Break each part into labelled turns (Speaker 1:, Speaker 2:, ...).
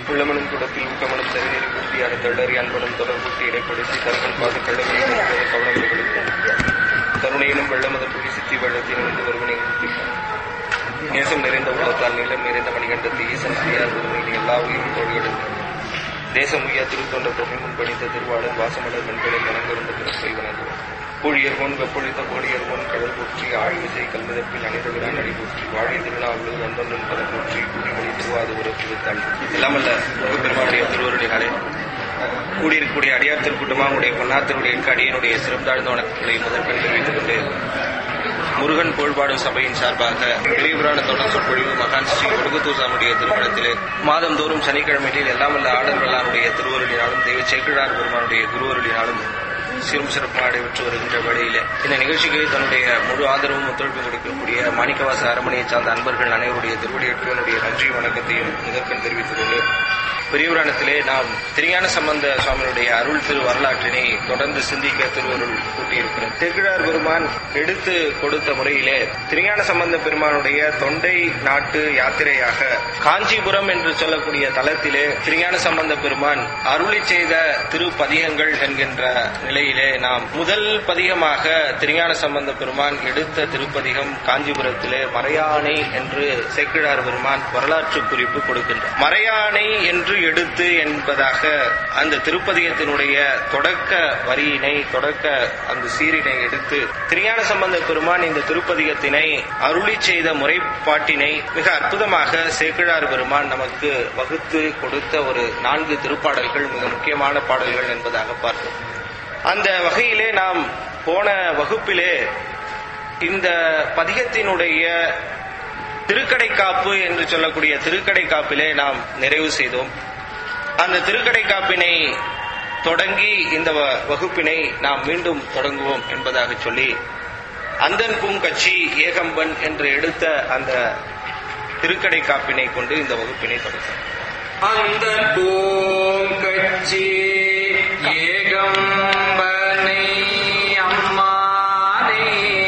Speaker 1: உள்ளமனும் குடத்தில் ஊக்கமனும் சரிநீர் கூட்டியான தள்ளறி அன்பனும் தொடர்பூட்டி இடைப்படுத்தி தருகன் பாது கள்ளவெளி கவனங்களுக்கும் கருணையினும் வெள்ளமதன் புலி சித்தி வெள்ளத்தின் வந்து ஒருவனை ஊட்டிப்பார். நேசம் நிறைந்த உள்ளத்தால் நீளம் நிறைந்த மணிகண்டத்தை ஈசன் செய்யார் ஒருவனை எல்லா உயிரும் தோழிகளும் தேசம் உய்யா திருத்தொன்ற தொகை முன்பணித்த திருவாளர் வாசமலர் மண்களில் வணங்கிருந்த பிறப்பை வணங்குவார். பூழியர்கோன் வெப்பொழித்த கோடியர்கோன் கடல் போற்றி ஆழ்விசை கல்விதப்பில் அனைவரான் அடி போற்றி வாழிய திருநாவலூர் வந்தொன்றும் பல போற்றி குடிமொழி திருவாதூர திருத்தாள் எல்லாமல்ல பெருமாளுடைய திருவருளினாலே கூடியிருக்கக்கூடிய அடியார் திருக்கூட்டமாக உடைய பொன்னாத்தருடைய அடியனுடைய சிறந்தாழ்ந்த வணக்கங்களை முதற்கண் தெரிவித்துக் கொண்டு முருகன் கோள்பாடும் சபையின் சார்பாக பெரிய புராணத்தோட சொற்பொழிவு மகான் ஸ்ரீ ஒடுகுத்தூர் சாமியுடைய திருமணத்திலே மாதந்தோறும் சனிக்கிழமையில் எல்லாமல்ல ஆடல்களாருடைய திருவருளினாலும் தெய்வ சேக்கிழார் பெருமானுடைய குருவருளினாலும் சிறும் சிறப்பாக நடைபெற்று வருகின்ற வேளையிலே இந்த நிகழ்ச்சிக்கு தன்னுடைய முழு ஆதரவும் ஒத்துழைப்பு கொடுக்கக்கூடிய மாணிக்கவாச அரமனையை சார்ந்த அன்பர்கள் அனைவருடைய திருவடியேற்றனுடைய நன்றி வணக்கத்தையும் முதற்கண் தெரிவித்துக் கொண்டு பெரியபுராணத்திலே நாம் திருஞான சம்பந்த சுவாமியுடைய அருள் திரு வரலாற்றினை தொடர்ந்து சிந்திக்க திருவருள் கூட்டியிருக்கிறோம். சேக்கிழார் பெருமான் எடுத்து கொடுத்த முறையிலே திருஞான சம்பந்த பெருமானுடைய தொண்டை நாட்டு யாத்திரையாக காஞ்சிபுரம் என்று சொல்லக்கூடிய தலத்திலே திருஞான சம்பந்த பெருமான் அருளி செய்த திருப்பதிகங்கள் என்கின்ற நிலையிலே நாம் முதல் பதிகமாக திருஞான சம்பந்த பெருமான் எடுத்த திருப்பதிகம் காஞ்சிபுரத்திலே மறையானை என்று சேக்கிழார் பெருமான் வரலாற்று குறிப்பு கொடுக்கின்றார். மறையானை என்று எடுத்து என்பதாக அந்த திருப்பதிகத்தினுடைய தொடக்க வரியினை தொடக்க அந்த சீரினை எடுத்து திருஞான சம்பந்த பெருமான் இந்த திருப்பதிகத்தினை அருளி செய்த முறைப்பாட்டினை மிக அற்புதமாக சேக்கிழார் பெருமான் நமக்கு வகுத்து கொடுத்த ஒரு 4 திருப்பாடல்கள் மிக முக்கியமான பாடல்கள் என்பதாக பார்த்தோம். அந்த வகையிலே நாம் போன வகுப்பிலே இந்த பதிகத்தினுடைய திருக்கடைக்காப்பு என்று சொல்லக்கூடிய திருக்கடைக்காப்பிலே நாம் நிறைவு செய்தோம். அந்த திருக்கடைக்காப்பினை தொடங்கி இந்த வகுப்பினை நாம் மீண்டும் தொடங்குவோம் என்பதாக சொல்லி அந்தன் பூங்கட்சி ஏகம்பன் என்று எடுத்த அந்த திருக்கடைக்காப்பினை கொண்டு இந்த வகுப்பினை தொடங்குவோம்.
Speaker 2: அந்தன் பூங்கட்சி ஏகம்பனை அம்மானே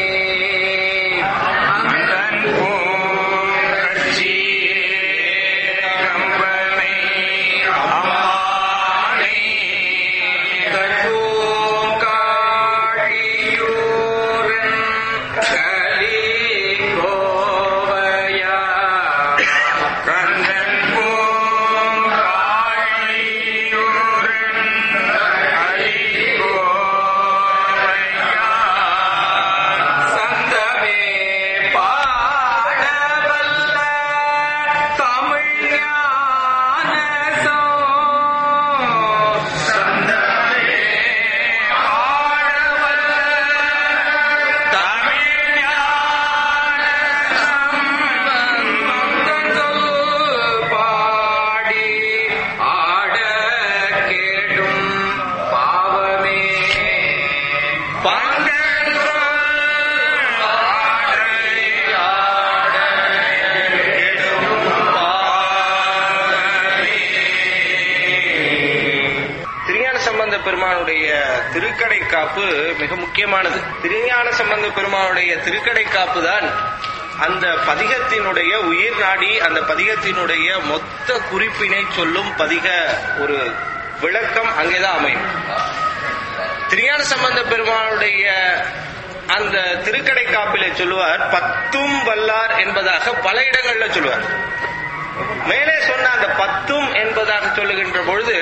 Speaker 1: பெருமானுடைய திருக்கடைக்காப்பு மிக முக்கியமானது. திருஞான சம்பந்த பெருமானுடைய திருக்கடைக்காப்பு தான் அந்த பதிகத்தினுடைய உயிர் நாடி, அந்த பதிகத்தினுடைய மொத்த குறிப்பினை சொல்லும் பதிக ஒரு விளக்கம் அங்கேதான் அமையும். திருஞான சம்பந்த பெருமானுடைய அந்த திருக்கடைக்காப்பிலே சொல்லுவார் 10ம் வல்லார் என்பதாக பல இடங்கள்ல சொல்லுவார். மேலே சொன்ன அந்த 10ம் என்பதாக சொல்லுகின்ற பொழுது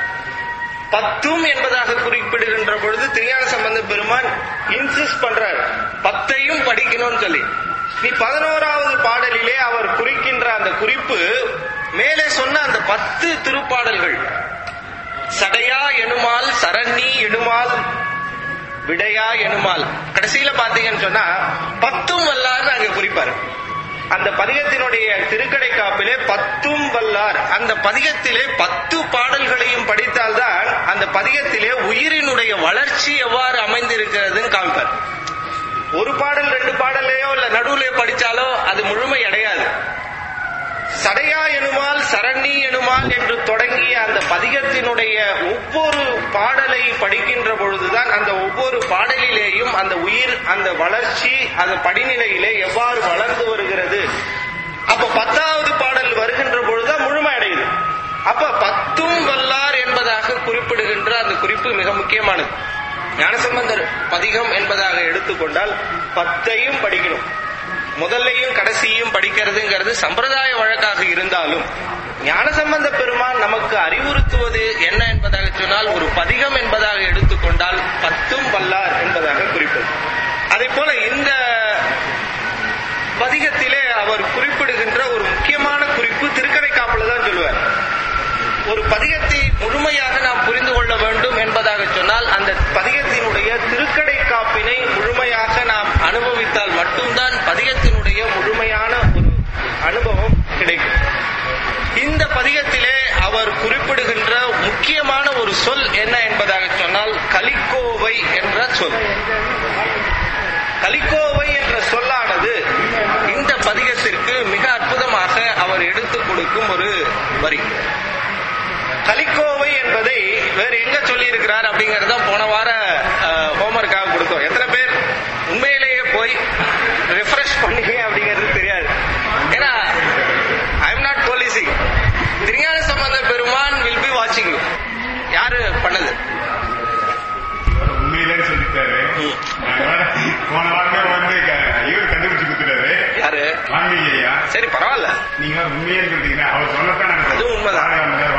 Speaker 1: 10ம் என்பதாக குறிப்பிடுகின்ற பொழுது திருஞான சம்பந்த பெருமான் இன்சிஸ்ட் பண்றார் 10ஐயும் படிக்கணும்னு சொல்லி. நீ 11வது பாடலிலே அவர் குறிக்கின்ற அந்த குறிப்பு மேலே சொன்ன அந்த 10 திருப்பாடல்கள் சடையா எனுமால் சரண்ணி எனுமால் விடையா எனுமால் கடைசியில பாத்தீங்கன்னு சொன்னா 10ம் வல்லார் அங்க குறிப்பாரு. அந்த பதிகத்தினுடைய திருக்கடைக்காப்பிலே 10ம் வல்லார், அந்த பதிகத்திலே 10 பாடல்களையும் படித்தால்தான் அந்த பதிகத்திலே உயிரினுடைய வளர்ச்சி எவ்வாறு அமைந்திருக்கிறதுன்னு காமிப்பார். ஒரு பாடல் 2 பாடலையோ இல்ல நடுவுலையோ படிச்சாலோ அது முழுமை அடையாது. சடையா எனுமால் சரண்ணி எனுமால் என்று தொடங்கிய அந்த பதிகத்தினுடைய ஒவ்வொரு பாடலை படிக்கின்ற பொழுதுதான் அந்த ஒவ்வொரு பாடலிலேயும் அந்த உயிர், அந்த வளர்ச்சி, அந்த படிநிலையிலே எவ்வாறு வளர்ந்து வருகிறது. அப்ப 10வது பாடல் வருகின்ற பொழுதுதான் முழுமை அடையுது. அப்ப பத்தும் வல்லார் என்பதாக குறிப்பிடுகின்ற அந்த குறிப்பு மிக முக்கியமானது. ஞானசம்பந்தர் பதிகம் என்பதாக எடுத்துக்கொண்டால் 10ஐயும் படிக்கணும். முதல்லையும் கடைசியும் படிக்கிறதுங்கிறது சம்பிரதாய வழக்காக இருந்தாலும் ஞானசம்பந்த பெருமான் நமக்கு அறிவுறுத்துவது என்ன என்பதாக சொன்னால், ஒரு பதிகம் என்பதாக எடுத்துக்கொண்டால் 10ம் வல்லார் என்பதாக குறிப்பது. அதே போல இந்த பதிகத்திலே அவர் குறிப்பிடுகின்ற ஒரு முக்கியமான குறிப்பு திருக்கடைக்காப்புல தான் சொல்லுவார். ஒரு பதிகத்தை முழுமையாக நாம் புரிந்து கொள்ள வேண்டும் என்பதாக சொன்னால் அந்த பதிகத்தினுடைய திருக்கடைக்காப்பினை முழுமையாக நாம் அனுபவித்தால் மட்டும்தான் பதிகத்தினுடைய முழுமையான ஒரு அனுபவம் கிடைக்கும். இந்த பதிகத்திலே அவர் குறிப்பிடுகின்ற முக்கியமான ஒரு சொல் என்ன என்பதாக சொன்னால் கலிக்கோவை என்ற சொல். கலிக்கோவை என்ற சொல்லானது இந்த பதிகத்திற்கு மிக அற்புதமாக அவர் எடுத்துக் கொடுக்கும் ஒரு வரி. கலிக்கோவை என்பதை வேற எங்க சொல்லி இருக்கிறார் அப்படிங்கறத போன வார ஹோம்வொர்க்காக கொடுத்தோம். எத்தனை பேர் உண்மையிலேயே போய் ரெஃப்ரெஷ் பண்ணீங்க அப்படிங்கிறது தெரியாது. ஏன்னா I am not policing. Thirugnana Sambandha Peruman will be வாட்சிங். யாரு பண்ணது?
Speaker 3: உண்மையிலே சொல்லிட்டாரு. போன வாரமே வந்து இவர் கண்டுபிடிச்சு கொடுத்துட்டாரு.
Speaker 1: யாரு?
Speaker 3: வாங்கியா?
Speaker 1: சரி, பரவாயில்ல.
Speaker 3: நீங்க உண்மையே சொல்றீங்க. அவர் சொல்லத்தான்
Speaker 1: அது உண்மைதான்.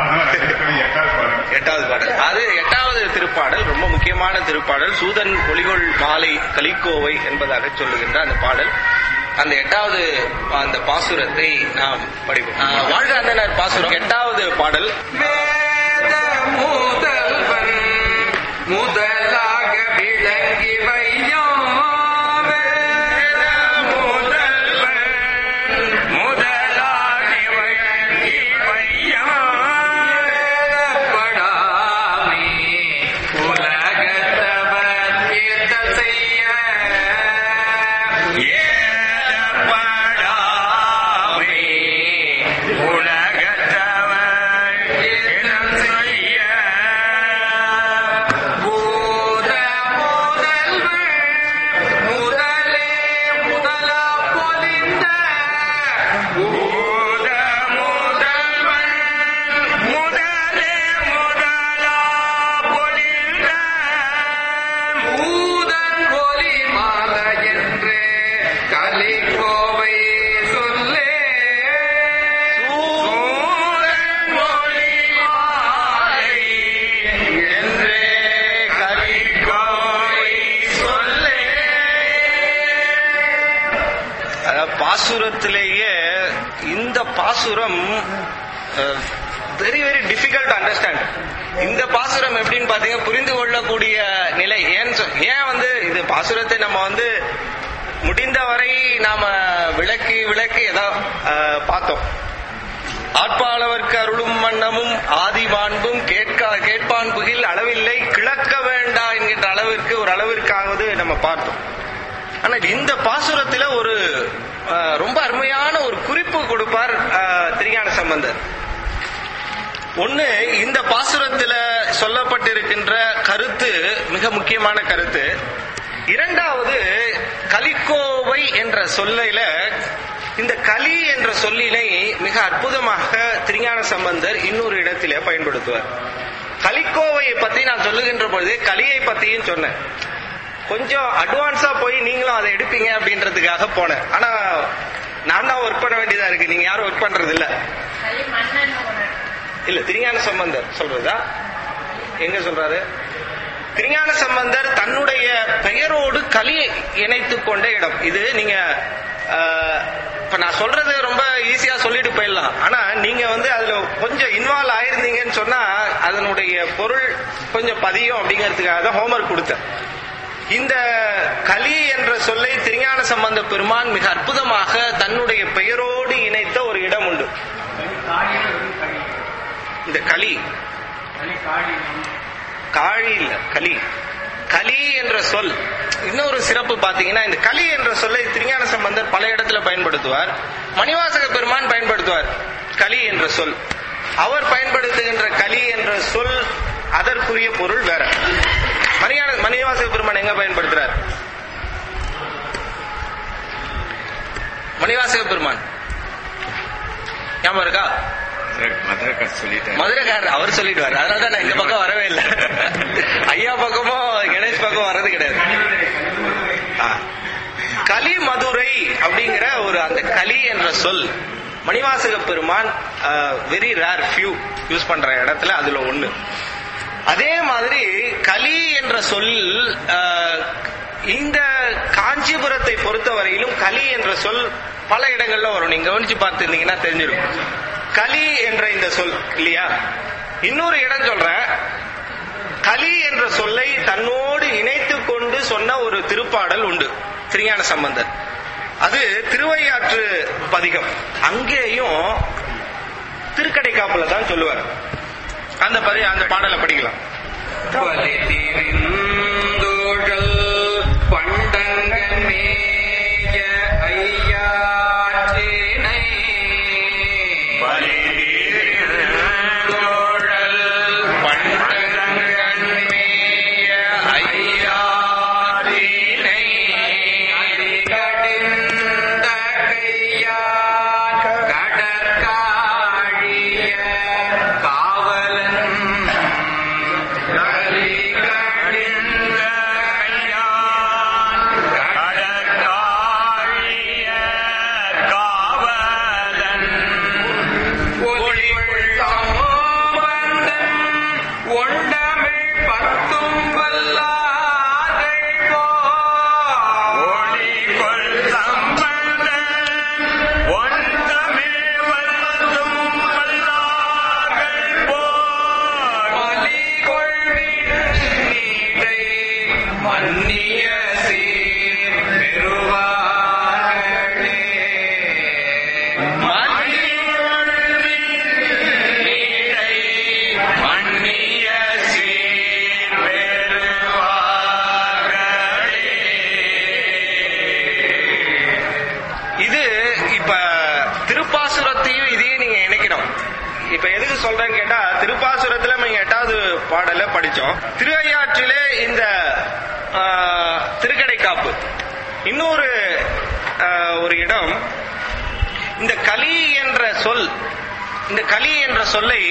Speaker 1: 8வது பாடல். அது 8வது திருப்பாடல், ரொம்ப முக்கியமான திருப்பாடல். சூதன் ஒளிகொள் மாலை கலிக்கோவை என்பதாக சொல்லுகின்ற அந்த பாடல். அந்த 8வது அந்த பாசுரத்தை நாம் படிப்போம். வாழ்க அந்தனர் பாசுரம் 8வது பாடல்.
Speaker 2: வேத முதல்வன் முதலாக விளங்கி வையோம். வேத முதல்வன் முதலாகி விளங்கி வையோம். வேதப்படாமே உலகத்தவர் ஏத்தல் செய்ய. ஏதப்படாமே உலகத்தவர் ஏத்தல் செய்ய. பூத முதல்வன் முதலே முதலா பொலிந்த. பூத முதல்வன் முதலே முதலா பொலிந்த. பூதன் ஒலி மாலை என்று கலிக்கோவை சொல்லே. சூதன் ஒலி மாலை என்று கலிக்கோவை சொல்லே.
Speaker 1: அதாவது பாசுரத்திலேயே இந்த பாசுரம் வெரி வெரி டிஃபிகல்ட் அண்டர்ஸ்டாண்ட். இந்த பாசுரம் எப்படின்னு பாத்தீங்கன்னா புரிந்து கொள்ளக்கூடிய நிலை. ஏன் வந்து இது பாசுரத்தை நம்ம வந்து முடிந்தவரை நாம விளக்கி ஏதோ பார்த்தோம். ஆட்பாளவர்க்கு அருளும் வண்ணமும் ஆதி மாண்பும் கேட்பான் புகில் அளவில்லை கிழக்க வேண்டா என்கின்ற அளவிற்கு ஒரு அளவிற்காவது நம்ம பார்த்தோம். ஆனா இந்த பாசுரத்துல ஒரு ரொம்ப அருமையான ஒரு குறிப்பு கொடுப்பார் திருஞான சம்பந்தர். ஒண்ணு, இந்த பாசுரத்துல சொல்லப்பட்டிருக்கின்ற கருத்து மிக முக்கியமான கருத்து. இரண்டாவது, கலிக்கோவை என்ற சொல்லில இந்த கலி என்ற சொல்லினை மிக அற்புதமாக திருஞான சம்பந்தர் இன்னொரு இடத்திலே பயன்படுத்துவார். கலிக்கோவையை பத்தி நான் சொல்லுகின்ற பொழுது கலியை பத்தியும் சொன்னேன். கொஞ்சம் அட்வான்ஸா போய் நீங்களும் அதை எடுப்பீங்க அப்படின்றதுக்காக போனேன். ஆனா நான் தான் ஒர்க் பண்ண வேண்டியதா இருக்கு. நீங்க யாரும் ஒர்க் பண்றது இல்ல. இல்ல, திருஞான சம்பந்தர் சொல்றதா? எங்க சொல்றாரு? திருஞான சம்பந்தர் தன்னுடைய பெயரோடு கலி இணைத்துக் கொண்ட இடம் இது. நீங்க இப்ப நான் சொல்றது ரொம்ப ஈஸியா சொல்லிட்டு போயிடலாம். ஆனா நீங்க வந்து அதுல கொஞ்சம் இன்வால்வ் ஆயிருந்தீங்கன்னு சொன்னா அதனுடைய பொருள் கொஞ்சம் பதியும் அப்படிங்கிறதுக்காக தான் ஹோம்வொர்க் கொடுத்தேன். இந்த கலி என்ற சொல்லை திருஞான சம்பந்த பெருமான் மிக அற்புதமாக தன்னுடைய பெயரோடு இணைத்த ஒரு இடம் உண்டு. இந்த கலி காழி இல்ல, கலி. கலி என்ற சொல் இன்னொரு சிறப்பு பாத்தீங்கன்னா, இந்த கலி என்ற சொல்லை திருஞான சம்பந்தர் பல இடத்துல பயன்படுத்துவார். மணிவாசக பெருமான் பயன்படுத்துவார் கலி என்ற சொல். அவர் பயன்படுத்துகின்ற கலி என்ற சொல் அதற்குரிய பொருள் வேற. மணிவாசக பெருமான் எங்க பயன்படுத்துறார்? மணிவாசக பெருமான் ஞாபகம் இருக்கா?
Speaker 3: மதுரைக்கார் சொல்லிட்டேன்.
Speaker 1: மதுரைக்காரர் அவர் சொல்லிடுவார். அதனாலதான் நான் இந்த பக்கம் வரவே இல்லை. ஐயா பக்கமும் கணேஷ் பக்கம் வர்றது கிடையாது. கலி மதுரை அப்படிங்கிற ஒரு அந்த கலி என்ற சொல் மணிவாசக பெருமான் வெரி ரேர் ஃபியூ யூஸ் பண்ற இடத்துல அதுல ஒண்ணு. அதே மாதிரி கலி என்ற சொல் இந்த காஞ்சிபுரத்தை பொறுத்தவரையிலும் கலி என்ற சொல் பல இடங்கள்ல வரும். நீங்க கவனிச்சு பார்த்திருந்தீங்கன்னா தெரிஞ்சிருக்கும். கலி என்ற இந்த சொல் இல்லையா. இன்னொரு இடம் சொல்றேன். கலி என்ற சொல்லை தன்னோடு இணைத்து கொண்டு சொன்ன ஒரு திருப்பாடல் உண்டு திருஞான சம்பந்தர். அது திருவையாற்று பதிகம். அங்கேயும் திருக்கடைக்காப்புல தான் சொல்லுவார். அந்த பாடலை படிக்கலாம்.
Speaker 2: பண்டங்கன் மேய ஐயாற்றினை பண்டங்கன் மேய ஐயாற்றினை கடிந்த கையார் கடற்காழிய காவலன்
Speaker 1: சொல்றேன்னு கேட்டா திருப்பாசுரத்துல நம்ம 8வது பாடல படிச்சோம். திருவையாற்றிலே இந்த திருக்கடைக்காப்பு. இன்னொரு ஒரு இடம் இந்த கலி என்ற சொல், இந்த கலி என்ற சொல்லை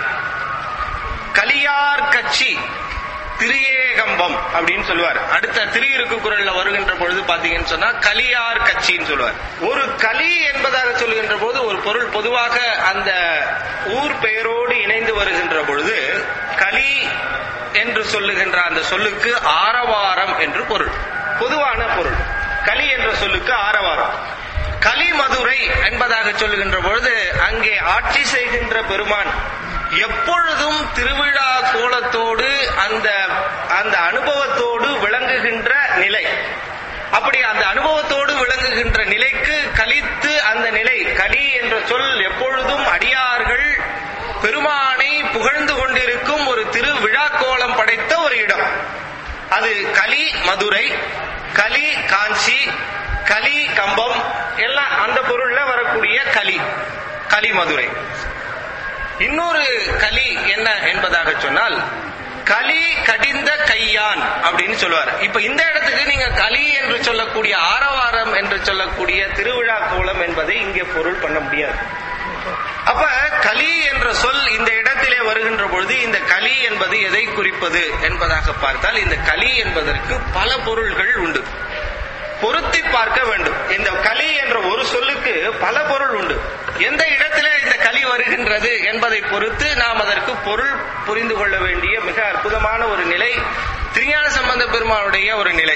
Speaker 1: கலியார் கட்சி திரியேகம்பம் அப்படின்னு சொல்லுவார். அடுத்த திரு குறள்ல வருகின்ற பொழுது பாத்தீங்கன்னு சொன்னா கலியார் கட்சின்னு சொல்லுவார். ஒரு கலி என்பதாக சொல்லுகின்ற போது ஒரு பொருள் பொதுவாக அந்த ஊர் பெயரோடு இணைந்து வருகின்ற பொழுது கலி என்று சொல்லுகின்ற அந்த சொல்லுக்கு ஆரவாரம் என்று பொருள், பொதுவான பொருள். கலி என்ற சொல்லுக்கு ஆரவாரம். கலி மதுரை என்பதாக சொல்லுகின்ற பொழுது அங்கே ஆட்சி செய்கின்ற பெருமான் எப்பொழுதும் திருவிழா கோலத்தோடு அந்த அனுபவத்தோடு விளங்குகின்ற நிலை. அப்படி அந்த அனுபவத்தோடு விளங்குகின்ற நிலைக்கு கலித்து அந்த நிலை கலி என்ற சொல் எப்பொழுதும் அடியார்கள் பெருமானை புகழ்ந்து கொண்டிருக்கும் ஒரு திருவிழா கோலம் படைத்த ஒரு இடம். அது கலி மதுரை, கலி காஞ்சி, கலி கம்பம் எல்லாம் அந்த பொருள்ல வரக்கூடிய கலி, கலி மதுரை. இன்னொரு கலி என்ன என்பதாக சொன்னால் கலி கடிந்த கையான் அப்படின்னு சொல்லுவார். இப்ப இந்த இடத்துக்கு நீங்க கலி என்று சொல்லக்கூடிய ஆரவாரம் என்று சொல்லக்கூடிய திருவிழா கோலம் என்பதை இங்கே பொருள் பண்ண முடியாது. அப்ப கலி என்ற சொல் இந்த இடத்திலே வருகின்ற பொழுது இந்த கலி என்பது எதை குறிப்பது என்பதாக பார்த்தால் இந்த கலி என்பதற்கு பல பொருள்கள் உண்டு. பொருத்தி பார்க்க வேண்டும். இந்த கலி என்ற ஒரு சொல்லுக்கு பல பொருள் உண்டு. எந்த இடத்திலே இந்த கலி வருகின்றது என்பதை பொறுத்து நாம் அதற்கு பொருள் புரிந்து கொள்ள வேண்டிய மிக அற்புதமான ஒரு நிலை திருஞான சம்பந்த பெருமானுடைய ஒரு நிலை.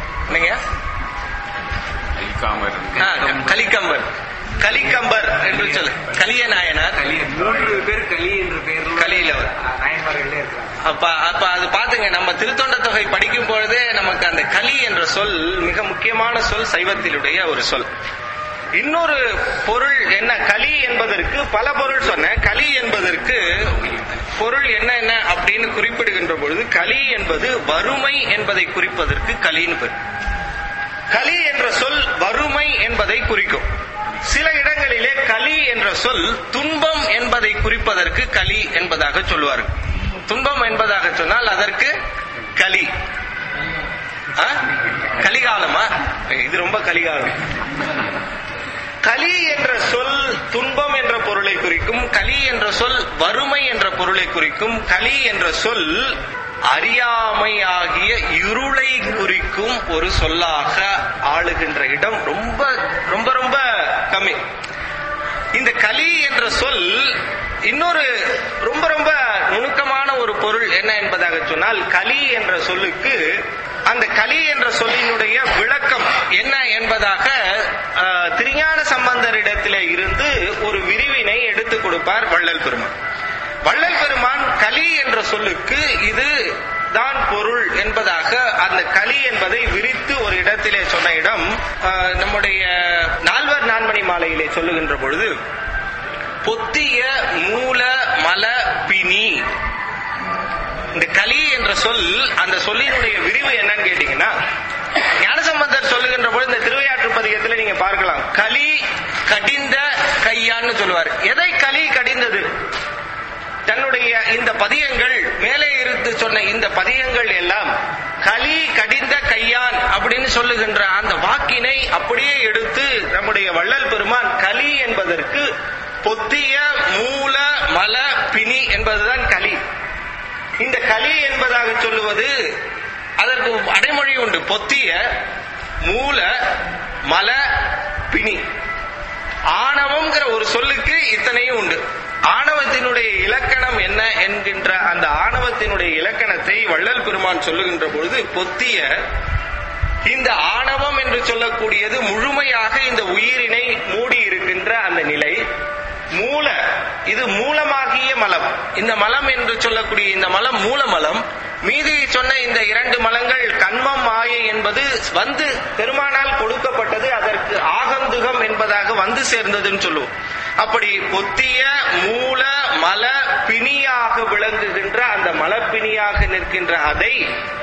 Speaker 1: கலிக்கம்பர், கலிக்கம்பர் என்று சொல்ல கலிய நாயனார்
Speaker 2: 3 பேர் கலி என்ற பெயர்
Speaker 1: கலியில
Speaker 2: நாயன்மார்களே இருக்கிறாங்க.
Speaker 1: அப்ப அது பாத்துங்க, நம்ம திருத்தொண்ட தொகை படிக்கும் பொழுதே நமக்கு அந்த கலி என்ற சொல் மிக முக்கியமான சொல், சைவத்திலுடைய ஒரு சொல். இன்னொரு பொருள் என்ன, கலி என்பதற்கு பல பொருள் சொன்ன, கலி என்பதற்கு பொருள் என்ன அப்படின்னு குறிப்பிடுகின்ற பொழுது கலி என்பது வறுமை என்பதை குறிப்பதற்கு கலின்னு பேர். கலி என்ற சொல் வறுமை என்பதை குறிக்கும். சில இடங்களிலே கலி என்ற சொல் துன்பம் என்பதை குறிப்பதற்கு கலி என்பதாக சொல்லுவார்கள். துன்பம் என்பதாக சொன்னால் அதற்கு கலி. கலிகாலமா, இது ரொம்ப கலிகாலம். கலி என்ற சொல் துன்பம் என்ற பொருளை குறிக்கும். கலி என்ற சொல் வறுமை என்ற பொருளை குறிக்கும். கலி என்ற சொல் அறியாமை ஆகிய இருளை குறிக்கும் ஒரு சொல்லாக ஆளுகின்ற இடம் ரொம்ப ரொம்ப ரொம்ப கம்மி. இந்த கலி என்ற சொல் இன்னொரு ரொம்ப ரொம்ப நுணுக்கமான ஒரு பொருள் என்ன என்பதாக சொன்னால், கலி என்ற சொல்லுக்கு அந்த கலி என்ற சொல்லினுடைய விளக்கம் என்ன என்பதாக திருஞான சம்பந்தரிடத்திலே இருந்து ஒரு விரிவினை எடுத்துக் கொடுப்பார் வள்ளல் பெருமான். வள்ளல் பெருமான் கலி என்ற சொல்லுக்கு இது தான் பொருள் என்பதாக அந்த கலி என்பதை விரித்து ஒரு இடத்திலே சொன்ன இடம் நம்முடைய நால்வர் நான்மணி மாலையிலே சொல்லுகின்ற பொழுது, பொத்திய மூல மல பிணி. இந்த கலி என்ற சொல், அந்த சொல்லினுடைய விரிவு என்னன்னு கேட்டீங்கன்னா, ஞானசம்பந்தர் சொல்லுகின்ற பொழுது இந்த திருவையாற்று பதிகத்தில் நீங்க பார்க்கலாம், கலி கடிந்த கையான்னு சொல்லுவார். எதை கலி கடிந்தது? தன்னுடைய இந்த பதியங்கள் மேலே இருந்து சொன்ன இந்த பதியங்கள் எல்லாம் கலி கடிந்த கையான் அப்படின்னு சொல்லுகின்ற அந்த வாக்கினை அப்படியே எடுத்து நம்முடைய வள்ளல் பெருமான் கலி என்பதற்கு பொத்திய மூல மல பிணி என்பதுதான் கலி. இந்த கலி என்பதாக சொல்லுவது அதற்கு அடைமொழி உண்டு. பொத்திய மூல மல பிணி. ஆணவம்ங்கிற ஒரு சொல்லுக்கு இத்தனையும் உண்டு. ஆணவத்தினுடைய இலக்கணம் என்ன என்கின்ற அந்த ஆணவத்தினுடைய இலக்கணத்தை வள்ளல் பெருமான் சொல்லுகின்ற பொழுது, பொத்திய இந்த ஆணவம் என்று சொல்லக்கூடியது முழுமையாக இந்த உயிரினை மூடி இருக்கின்ற அந்த நிலை. மூல, இது மூலமாகிய மலம். இந்த மலம் என்று சொல்லக்கூடிய இந்த மலம் மூல மலம். மீதி சொன்ன இந்த இரண்டு மலங்கள் கண்மம் மாயை என்பது வந்து பெருமானால் கொடுக்கப்பட்டது, அதற்கு ஆகந்துகம் என்பதாக வந்து சேர்ந்ததுன்னு சொல்லுவோம். அப்படி பொத்திய மூல மல பிணியாக விளங்குகின்ற அந்த மலப்பிணியாக நிற்கின்ற அதை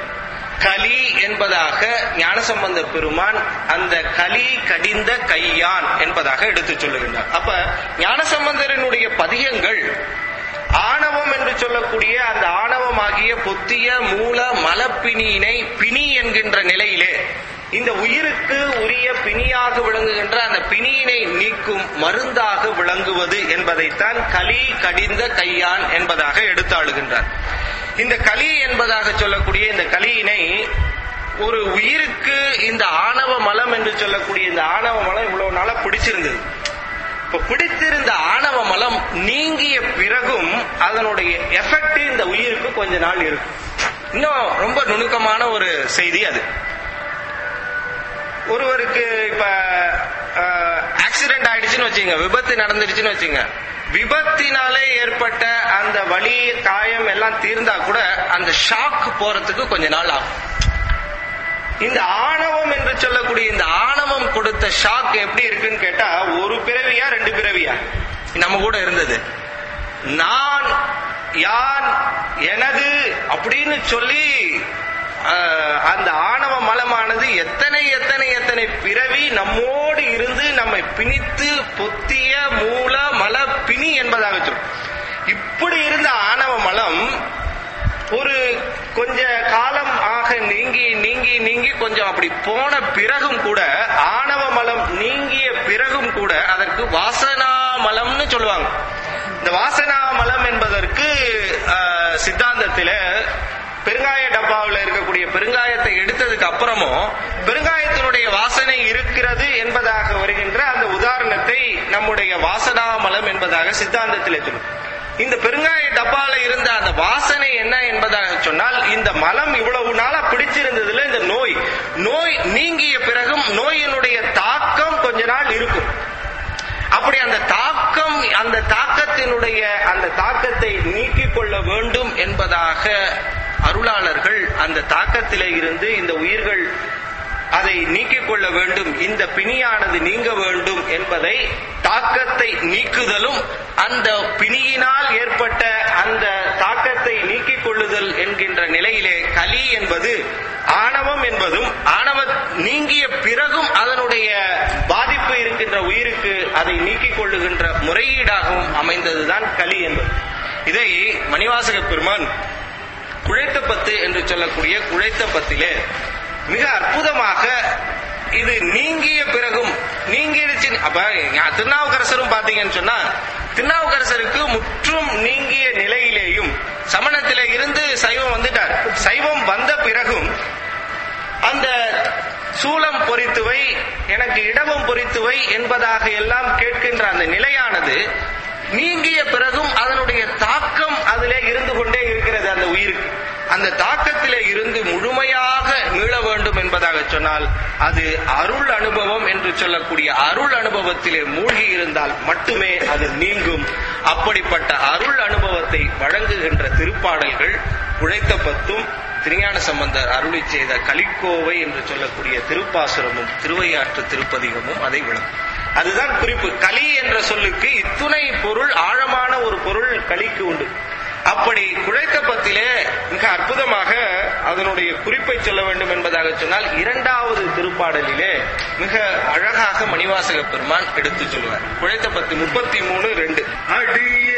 Speaker 1: கலி என்பதாக ஞானசம்பந்த பெருமான் அந்த கலி கடிந்த கையான் என்பதாக எடுத்து சொல்லுகின்றார். அப்ப ஞானசம்பந்தரனுடைய பதிகங்கள் ஆணவம் என்று சொல்லக்கூடிய அந்த ஆணவமாகிய பொத்திய மூல மலப்பிணியினை பிணி என்கின்ற நிலையிலே இந்த உயிருக்கு உரிய பிணியாக விளங்குகின்ற அந்த பிணியினை நீக்கும் மருந்தாக விளங்குவது என்பதைத்தான் கலி கடிந்த கையான் என்பதாக எடுத்தாளுகின்றார். இந்த கலி என்பதாக சொல்லக்கூடிய இந்த கலியினை ஒரு உயிருக்கு இந்த ஆணவ மலம் என்று சொல்லக்கூடிய இந்த ஆணவ மலம் இவ்வளவு நாளா பிடிச்சிருந்தது. இப்ப பிடித்திருந்த ஆணவ மலம் நீங்கிய பிறகும் அதனுடைய எஃபெக்ட் இந்த உயிருக்கு கொஞ்ச நாள் இருக்கும். இன்னும் ரொம்ப நுணுக்கமான ஒரு செய்தி அது. ஒருவருக்கு இப்ப ஆக்சிடென்ட் ஆயிடுச்சுன்னு வச்சுங்க, விபத்து நடந்துடுச்சுன்னு வச்சுங்க, விபத்தினாலே ஏற்பட்ட அந்த வலி காயம் எல்லாம் தீர்ந்தா கூட அந்த ஷாக் போறதுக்கு கொஞ்ச நாள் ஆகும். இந்த ஆணவம் என்று சொல்லக்கூடிய இந்த ஆணவம் கொடுத்த ஷாக் எப்படி இருக்குன்னு கேட்டா, ஒரு பிறவியா ரெண்டு பிறவியா நம்ம கூட இருந்தது. நான் யான் எனது அப்படின்னு சொல்லி அந்த ஆணவ மலமானது எத்தனை எத்தனை எத்தனை பிறவி நம்மோடு இருந்து நம்மை பிணித்து பொத்திய மூல மல பிணி என்பதாக சொல்லும். இப்படி இருந்த ஆணவ மலம் ஒரு கொஞ்ச காலம் ஆக நீங்கி நீங்கி நீங்கி கொஞ்சம் அப்படி போன பிறகும் கூட, ஆணவ மலம் நீங்கிய பிறகும் கூட அதற்கு வாசனா மலம்னு சொல்லுவாங்க. இந்த வாசனா மலம் என்பதற்கு சித்தாந்தத்தில பெருங்காய டப்பாவில் இருக்கக்கூடிய பெருங்காயத்தை எடுத்ததுக்கு அப்புறமும் பெருங்காயத்தினுடைய வாசனை இருக்கிறது என்பதாக வருகின்ற அந்த உதாரணத்தை நம்முடைய வாசனா மலம் என்பதாக சித்தாந்தத்திலே சொல்லும். இந்த பெருங்காய டப்பால இருந்த அந்த வாசனை என்ன என்பதாக சொன்னால், இந்த மலம் இவ்வளவு நாளா பிடிச்சிருந்ததுல இந்த நோய் நீங்கிய பிறகும் நோயினுடைய தாக்கம் கொஞ்ச நாள் இருக்கும். அப்படி அந்த தாக்கம், அந்த தாக்கத்தினுடைய அந்த தாக்கத்தை நீக்கிக் கொள்ள வேண்டும் என்பதாக அருளாளர்கள் அந்த தாக்கத்திலே இருந்து இந்த உயிர்கள் அதை நீக்கிக் கொள்ள வேண்டும், இந்த பிணியானது நீங்க வேண்டும் என்பதை தாக்கத்தை நீக்குதலும் அந்த பிணியினால் ஏற்பட்ட அந்த தாக்கத்தை நீக்கிக் கொள்ளுதல் என்கின்ற நிலையிலே கலி என்பது ஆணவம் என்பதும், ஆணவ நீங்கிய பிறகும் அதனுடைய பாதிப்பு இருக்கின்ற உயிருக்கு அதை நீக்கிக் கொள்ளுகின்ற முறையீடாகவும் அமைந்ததுதான் கலி என்பது. இதை மணிவாசக பெருமான் குழைத்த பத்து என்று சொல்லக்கூடிய குழைத்த பத்திலே மிக அற்புதமாக இது நீங்கிய பிறகும் நீங்கிடுச்சு. அப்ப திருநாவுக்கரசரும் பாத்தீங்கன்னு சொன்னா திருநாவுக்கரசருக்கு முற்றும் நீங்கிய நிலையிலேயும் சமணத்திலே இருந்து சைவம் வந்துட்டார். சைவம் வந்த பிறகும் அந்த சூலம் பொறித்துவை, எனக்கு இடமும் பொறித்துவை என்பதாக எல்லாம் கேட்கின்ற அந்த நிலையானது நீங்கிய பிறகும் அதனுடைய தாக்கம் அதிலே இருந்து கொண்டே இருக்கிறது. அந்த உயிருக்கு அந்த தாக்கத்திலே இருந்து முழுமையாக மீள வேண்டும் என்பதாக சொன்னால் அது அருள் அனுபவம் என்று சொல்லக்கூடிய அருள் அனுபவத்திலே மூழ்கி இருந்தால் மட்டுமே அது நீங்கும். அப்படிப்பட்ட அருள் அனுபவத்தை வழங்குகின்ற திருப்பாடல்கள் உழைத்த பத்தும் திருஞான சம்பந்தர் அருளி செய்த கலிக்கோவை என்று சொல்லக்கூடிய திருப்பாசுரமும் திருவையாற்று திருப்பதிகமும் அதை விளக்கும். அதுதான் குறிப்பு. கலி என்ற சொல்லுக்கு இத்துணை பொருள், ஆழமான ஒரு பொருள் கலிக்கு உண்டு. அப்படி குழைத்த பத்திலே மிக அற்புதமாக அதனுடைய குறிப்பை சொல்ல வேண்டும் என்பதாக சொன்னால் இரண்டாவது திருப்பாடலிலே மிக அழகாக மணிவாசக பெருமான் எடுத்து சொல்வார். குழைத்த பத்து 33:2 அடியே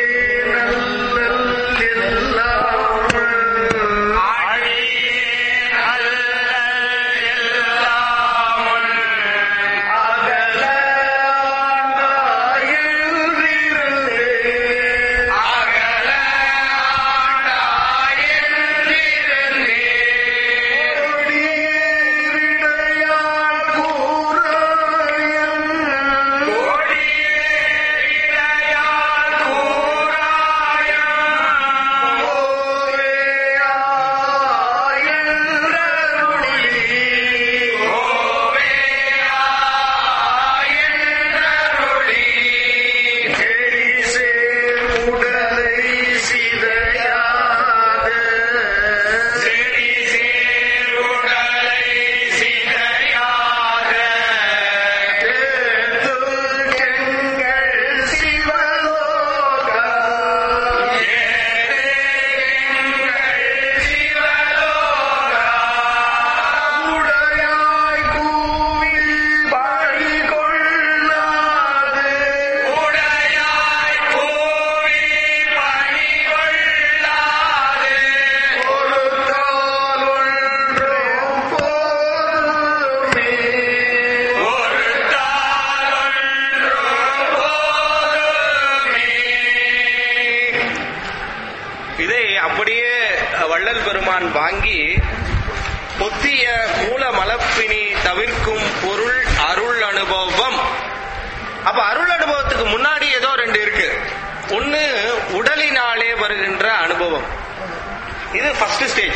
Speaker 1: வாங்கி பொத்திய மூல மலப்பினி தவிர்க்கும் பொருள் அருள் அனுபவம். அப்ப அருள் அனுபவத்துக்கு முன்னாடி ஏதோ ரெண்டு இருக்கு. ஒன்னு உடலினாலே வருகின்ற அனுபவம். இது ஃபர்ஸ்ட் ஸ்டேஜ்.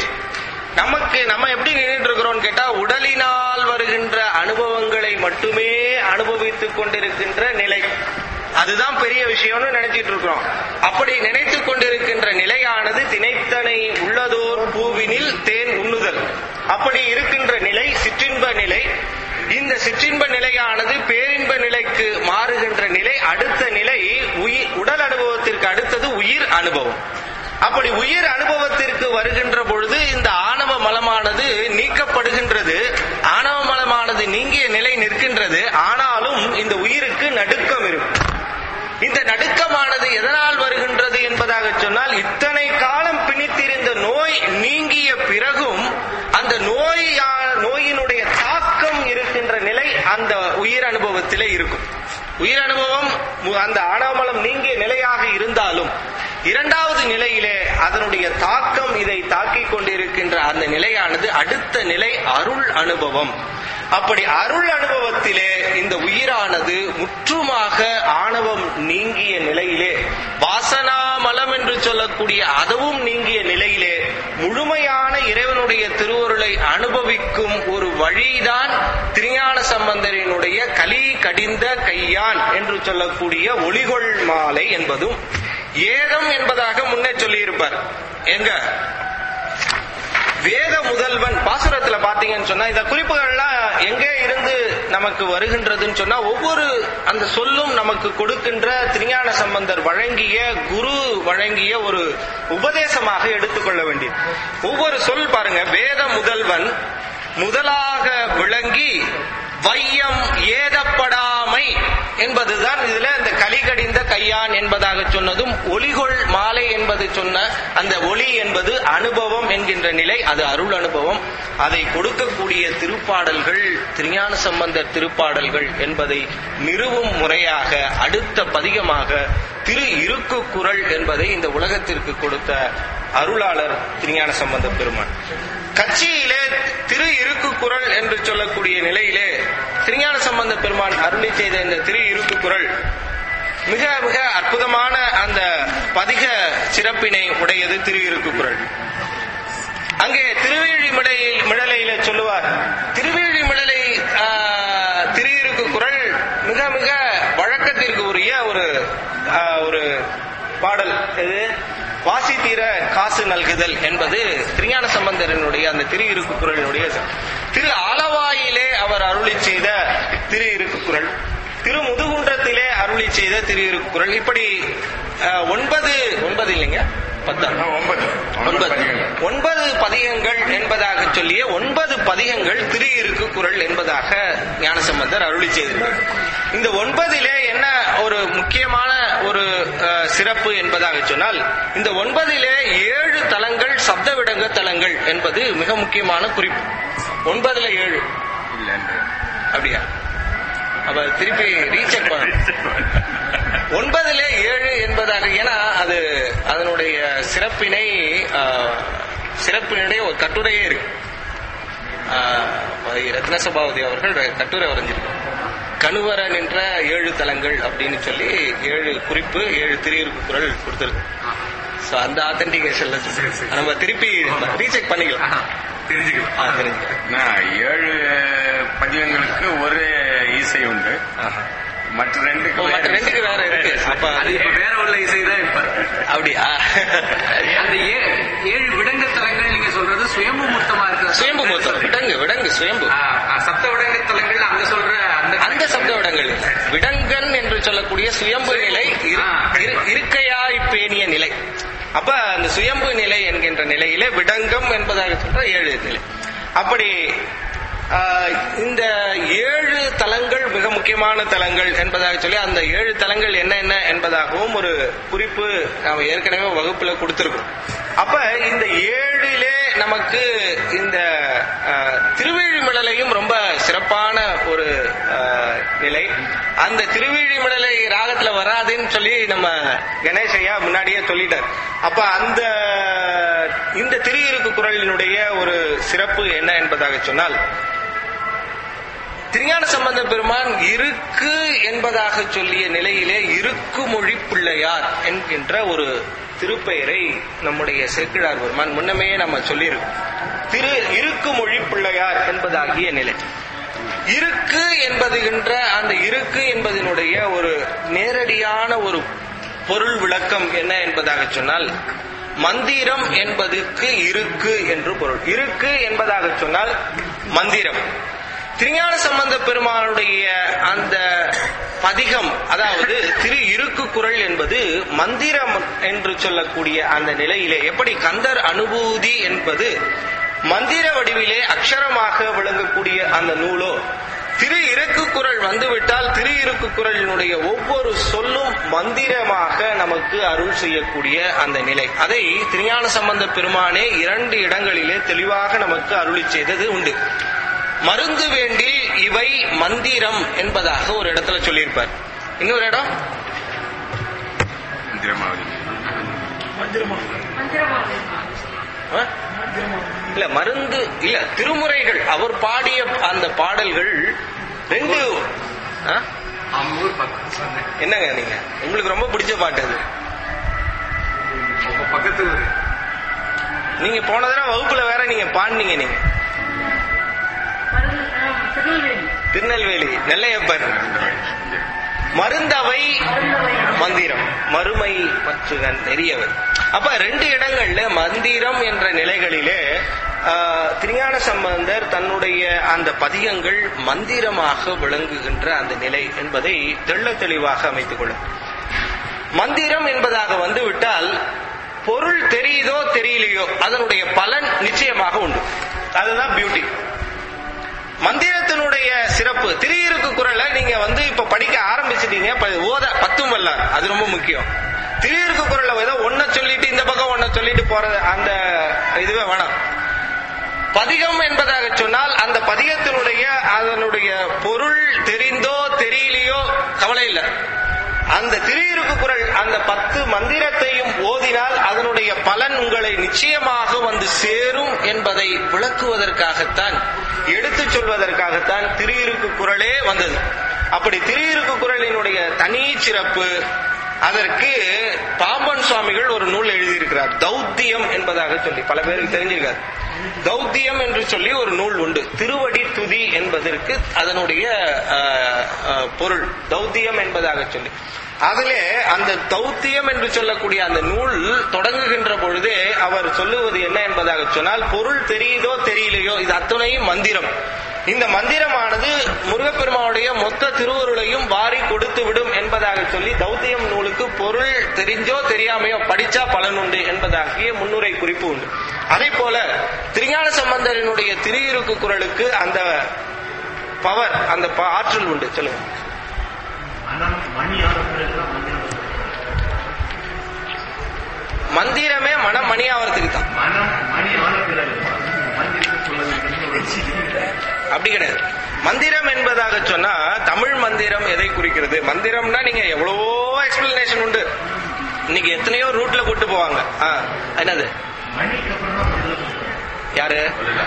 Speaker 1: நம்ம எப்படி நின்றுட்டு இருக்கிறோம் கேட்டா உடலினால் வருகின்ற அனுபவங்களை மட்டுமே அனுபவித்துக் கொண்டிருக்கின்ற நிலை. அதுதான் பெரிய விஷயம்னு நினைச்சிட்டு இருக்கிறோம். அப்படி நினைத்துக் கொண்டிருக்கின்ற நிலையானது திணைத்தனை உள்ளதோர் பூவினில் தேன் உண்ணுதல். அப்படி இருக்கின்ற நிலை சிற்றின்ப நிலை. இந்த சிற்றின்ப நிலையானது பேரின்ப நிலைக்கு மாறுகின்ற நிலை. அடுத்த நிலை உடல் அனுபவத்திற்கு அடுத்தது உயிர் அனுபவம். அப்படி உயிர் அனுபவத்திற்கு வருகின்ற பொழுது இந்த ஆணவ மலமானது நீக்கப்படுகின்றது. ஆணவ மலமானது நீங்கிய நிலை நிற்கின்றது. ஆனாலும் இந்த உயிருக்கு நடுக்கம் இருக்கும். இந்த நடுக்கமானது எதனால் வருகின்றது என்பதாக சொன்னால் இத்தனை காலம் பிணித்திருந்த நோய் நீங்கிய பிறகும் அந்த நோயினுடைய தாக்கம் இருக்கின்ற நிலை அந்த உயிர் அனுபவத்திலே இருக்கும். உயிர் அனுபவம் அந்த ஆணவமலம் நீங்கிய நிலையாக இருந்தாலும் இரண்டாவது நிலையிலே அதனுடைய தாக்கம் இதை தாக்கிக் கொண்டிருக்கின்ற அந்த நிலையானது அடுத்த நிலை அருள் அனுபவம். அப்படி அருள் அனுபவத்திலே இந்த உயிரானது முற்றுமாக ஆணவம் நீங்கிய நிலையிலே வாசனாமலம் என்று சொல்லக்கூடிய அதுவும் நீங்கிய நிலையிலே முழுமையான இறைவனுடைய திருவருளை அனுபவிக்கும் ஒரு வழிதான் திருஞான சம்பந்தரினுடைய கலி கடிந்த கையான் என்று சொல்லக்கூடிய ஒளிகொள் மாலை என்பதும் ஏதம் என்பதாக முன்னே சொல்லியிருப்பார். எங்க வேத முதல்வன் பாசுரத்துல பாத்தீங்கன்னு சொன்னா இந்த குறிப்புகள்லாம் எங்கே இருந்து நமக்கு வருகின்றதுன்னு சொன்னா ஒவ்வொரு அந்த சொல்லும் நமக்கு கொடுக்கின்ற திருஞான சம்பந்தர் வழங்கிய குரு வழங்கிய ஒரு உபதேசமாக எடுத்துக்கொள்ள வேண்டியது. ஒவ்வொரு சொல் பாருங்க. வேத முதல்வன் முதலாக விளங்கி வையம் ஏதப்படா
Speaker 4: அறியாமை என்பதுதான் இதுல இந்த கலிகடிந்த கையான் என்பதாக சொன்னதும், ஒளிகொள் மாலை என்பது சொன்ன அந்த ஒளி என்பது அனுபவம் என்கின்ற நிலை, அது அருள் அனுபவம். அதை கொடுக்கக்கூடிய திருப்பாடல்கள் திருஞான சம்பந்தர் திருப்பாடல்கள் என்பதை நிறுவும் முறையாக அடுத்த பதிகமாக திரு இருக்கு குறள் என்பதை இந்த உலகத்திற்கு கொடுத்த அருளாளர் திருஞான சம்பந்த பெருமான். கட்சியிலே திரு இருக்கு குறள் என்று சொல்லக்கூடிய நிலையிலே திருஞான சம்பந்த பெருமான் அருளி செய்த இந்த திரு இருக்கு குறள் மிக மிக அற்புதமான அந்த பதிக சிறப்பினை உடையது திரு இருக்கு குறள். அங்கே திருவேழிமிழலையில சொல்லுவார், திருவேழிமிழலை திரு இருக்கு குறள் மிக மிக வழக்கத்திற்கு உரிய ஒரு பாடல். இது வாசி தீர காசு நல்குதல் என்பது திருஞான சம்பந்தரனுடைய அந்த திரு இருக்கு குறளினுடைய. திரு ஆலவாயிலே அவர் அருளி செய்த திரு இருக்கு குறள், திரு முதுகுன்றத்திலே அருளி செய்த திரு இருக்கு குறள், இப்படி 9 இல்லைங்க 9 பதிகங்கள் என்பதாக சொல்லிய 9 பதிகங்கள் திரு இருக்கு குறள் என்பதாக ஞானசம்பந்தர் அருளி செய்திருக்கிறார். இந்த 9 என்ன ஒரு முக்கியமான ஒரு சிறப்பு என்பதாக சொன்னால், இந்த 9 7 தலங்கள் சப்த விடங்க தலங்கள் என்பது மிக முக்கியமான குறிப்பு. 9 7 அப்படியா? அப்ப திருப்பி ரீசெக் பண்ண 9 7 என்பதாக, ஏன்னா அது அதனுடைய சிறப்பினுடைய ஒரு கட்டுரையே இருக்கு. ரத்ன சபாவதி அவர்கள் கட்டுரை வரைஞ்சிருக்காங்க. கணுவர நின்ற 7 தலங்கள் அப்படின்னு சொல்லி 7 குறிப்பு 7 திரு குறள் கொடுத்திருக்கு. அந்த ஆத்தென்டிகேஷன்ல நம்ம திருப்பி ரீசெக் பண்ணிக்கலாம், தெரிஞ்சுக்கலாம்.
Speaker 3: 7 பதிகங்களுக்கு ஒரு இசை உண்டு, மற்ற ரெண்டுக்கு
Speaker 4: வேற இருக்கு. அப்ப
Speaker 2: அது இப்ப வேற உள்ள இசைதான் இப்ப.
Speaker 4: அப்படியா?
Speaker 2: அந்த 7 விடங்க தலங்கள் நீங்க சொல்றது சுயம்பு மூர்த்தமா இருக்கு.
Speaker 4: சுயம்பு மூர்த்தம், விடங்கு சுயம்பு.
Speaker 2: சப்த விடங்க தலங்கள் அங்க சொல்ற
Speaker 4: அந்த சப்த விடங்கள் விடங்கன் என்று சொல்லக்கூடிய சுயம்பு நிலை, இருக்கையாய் பேணிய நிலை. அப்ப அந்த சுயம்பு நிலை என்கின்ற நிலையிலே விடங்கம் என்பதாக சொல்ற 7 நிலை. அப்படி இந்த 7 தலங்கள் மிக முக்கியமான தலங்கள் என்பதாக சொல்லி அந்த 7 தலங்கள் என்ன என்பதாகவும் ஒரு குறிப்பு நாம ஏற்கனவே வகுப்புல கொடுத்திருக்கோம். அப்ப இந்த 7 நமக்கு இந்த திருவேழிமிழலையும் ரொம்ப சிறப்பான ஒரு நிலை. அந்த திருவேழிமிழலை ராகத்துல வராதுன்னு சொல்லி நம்ம கணேசையா முன்னாடியே சொல்லிட்டார். அப்ப அந்த இந்த திரு இருக்கு குறளினுடைய ஒரு சிறப்பு என்ன என்பதாக சொன்னால், திருஞான சம்பந்த பெருமான் இருக்கு என்பதாக சொல்லிய நிலையிலே இருக்கு மொழி பிள்ளையார் என்கின்ற ஒரு திருப்பெயரை நம்முடைய சேக்கிழார் பெருமான் முன்னமே நம்ம சொல்லியிருக்கோம். திரு இருக்கு மொழி பிள்ளையார் என்பதாகிய நிலை. இருக்கு என்பதுகின்ற அந்த இருக்கு என்பதனுடைய ஒரு நேரடியான ஒரு பொருள் விளக்கம் என்ன என்பதாக சொன்னால், மந்திரம் என்பதற்கு இருக்கு என்று பொருள். இருக்கு என்பதாக சொன்னால் மந்திரம். திருஞான சம்பந்த பெருமானுடைய அந்த பதிகம், அதாவது திரு இருக்கு குறள் என்பது மந்திரம் என்று சொல்லக்கூடிய அந்த நிலையிலே, எப்படி கந்தர் அனுபூதி என்பது மந்திர வடிவிலே அக்ஷரமாக விளங்கக்கூடிய அந்த நூலோ, திரு இருக்கு குறள் வந்துவிட்டால் திரு இருக்கு குறளினுடைய ஒவ்வொரு சொல்லும் மந்திரமாக நமக்கு அருள் செய்யக்கூடிய அந்த நிலை. அதை திருஞான சம்பந்த பெருமானே 2 இடங்களிலே தெளிவாக நமக்கு அருளி செய்தது உண்டு. மருந்து வேண்டில் இவை மந்திரம் என்பதாக ஒரு இடத்துல சொல்லியிருப்பார். இன்னொரு இடம் இல்ல மருந்து இல்ல, திருமுறைகள் அவர் பாடிய அந்த பாடல்கள் 2. என்னங்க நீங்க உங்களுக்கு ரொம்ப பிடிச்ச பாட்டு அது?
Speaker 2: பக்கத்து
Speaker 4: நீங்க போன தடவை வகுப்புல வேற நீங்க பாடினீங்க. நீங்க திருநெல்வேலி நெல்லையப்பர் மருந்தவை மந்திரம் மறுமை மற்றுகன் நெறியவர். அப்ப 2 இடங்கள்ல மந்திரம் என்ற நிலைகளிலே திருஞான சம்பந்தர் தன்னுடைய அந்த பதிகங்கள் மந்திரமாக விளங்குகின்ற அந்த நிலை என்பதை தெள்ள தெளிவாக அமைத்துக் கொள்ள. மந்திரம் என்பதாக வந்துவிட்டால் பொருள் தெரியுதோ தெரியலையோ அதனுடைய பலன் நிச்சயமாக உண்டு. அதுதான் பியூட்டி. மந்திரத்தினுடைய சிறப்பு திரியிருக்கு குறளை நீங்க இப்ப படிக்க ஆரம்பிச்சிட்டீங்க, ஓத 10 வல்லார், அது ரொம்ப முக்கியம். திரியிருக்கு குறளை ஏதோ ஒன்ன சொல்லிட்டு இந்த பக்கம் ஒன்ன சொல்லிட்டு போறது அந்த இதுவே வேணாம். பதிகம் என்பதாக சொன்னால் அந்த பதிகத்தினுடைய அதனுடைய பொருள் தெரிந்தோ தெரியலையோ கவலை இல்லை. அந்த திரியிருக்கு குறள் அந்த 10 மந்திரத்தையும் ஓதினால் அதனுடைய பலன் உங்களை நிச்சயமாக சேரும் என்பதை விளக்குவதற்காகத்தான், எடுத்துச் சொல்வதற்காகத்தான் திரியிருக்கு குறளே வந்தது. அப்படி திரியிருக்கு குறளினுடைய தனி சிறப்பு, அதற்கு பாம்பன் சுவாமிகள் ஒரு நூல் எழுதியிருக்கிறார், தௌத்தியம் என்பதாக சொல்லி. பல பேருக்கு தெரிஞ்சிருக்காரு. தௌத்தியம் என்று சொல்லி ஒரு நூல் உண்டு. திருவடி துதி என்பதற்கு அதனுடைய பொருள் தௌத்தியம் என்பதாக சொல்லி. அதிலே அந்த தௌத்தியம் என்று சொல்லக்கூடிய அந்த நூல் தொடங்குகின்ற பொழுதே அவர் சொல்லுவது என்ன என்பதாக சொன்னால், பொருள் தெரியுதோ தெரியலையோ இது அத்துணையும் மந்திரம். இந்த மந்திரமானது முருகப்பெருமானுடைய மொத்த திருவருளையும் வாரி கொடுத்து விடும் என்பதாக சொல்லி தௌத்தியம் நூலுக்கு பொருள் தெரிஞ்சோ தெரியாமையோ படிச்சா பலன் உண்டு என்பதாகிய முன்னுரை குறிப்பு உண்டு. அதே போல திருஞான சம்பந்தரினுடைய திரியிருக்கு குறளுக்கு அந்த பவர், அந்த ஆற்றல் உண்டு. சொல்லுங்க. மந்திரமே மனம் மணி ஆவறதுக்கு தான். அப்படி கிடையாது. மந்திரம் என்பதாக சொன்னா தமிழ் மந்திரம் எதை குறிக்கிறது? மந்திரம்னா நீங்க எவ்வளவோ எக்ஸ்பிளனேஷன் உண்டு. இன்னைக்கு எத்தனையோ ரூட்ல கூட்டு போவாங்க. என்னது யாரு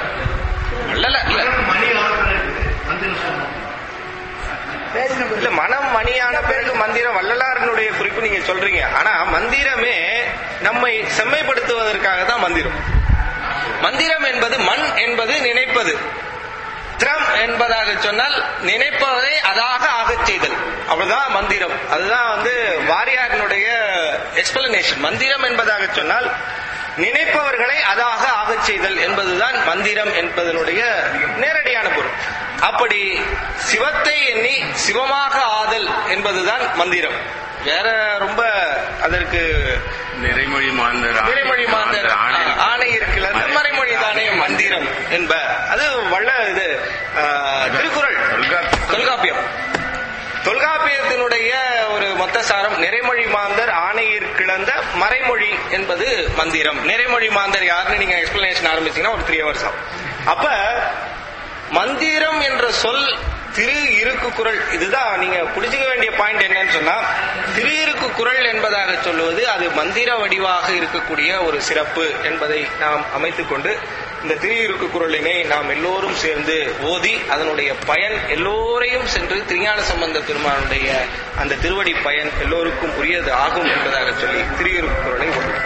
Speaker 4: இல்ல மனம் மணியான பிறகு மந்திரம் வள்ளலாரனுடைய குறிப்பு நீங்க சொல்றீங்க. ஆனா மந்திரமே நம்மை செம்மைப்படுத்துவதற்காக தான் மந்திரம். மந்திரம் என்பது மண் என்பது நினைப்பது, திரம் என்பதாக சொன்னால் நினைப்பதை அதாக ஆகச் செய்தல், அவ்வளவுதான் மந்திரம். அதுதான் வாரியாரினுடைய எக்ஸ்பிளனேஷன். மந்திரம் என்பதாக சொன்னால் நினைப்பவர்களை அதாக ஆகச் செய்தல் என்பதுதான் மந்திரம் என்பதனுடைய நேரடியான பொருள். அப்படி சிவத்தை எண்ணி சிவமாக ஆதல் என்பதுதான் மந்திரம். வேற ரொம்ப அதற்கு
Speaker 3: நிறைமொழி மாந்தர்
Speaker 4: ஆணை இருக்குல்ல, மறைமொழி தானே மந்திரம் என்ப. அது வள்ள இது திருக்குறள் தொல்காப்பியம். தொல்காப்பியத்தினுடைய ஒரு மொத்த சாரம் நிறைமொழி மாந்தர் ஆணையிற் கிளந்த மறைமொழி என்பது மந்திரம். நிறைமொழி மாந்தர் யாருன்னு நீங்க எக்ஸ்பிளனேஷன் ஆரம்பிச்சீங்கன்னா ஒரு 3 hours ஆகும். அப்ப மந்திரம் என்ற சொல் திரு இருக்கு குறள், இதுதான் நீங்க புரிஞ்சுக்க வேண்டிய பாயிண்ட். என்னன்னு சொன்னா, திரு இருக்கு குறள் என்பதாக சொல்லுவது அது மந்திர வடிவாக இருக்கக்கூடிய ஒரு சிறப்பு என்பதை நாம் அமைத்துக் கொண்டு இந்த திரு இருக்கு குறளினை நாம் எல்லோரும் சேர்ந்து ஓதி அதனுடைய பயன் எல்லோரையும் சென்று திருஞான சம்பந்த பெருமானுடைய அந்த திருவடி பயன் எல்லோருக்கும் உரியது ஆகும் என்பதாக சொல்லி திரு இருக்கு குறளை ஓதுவோம்.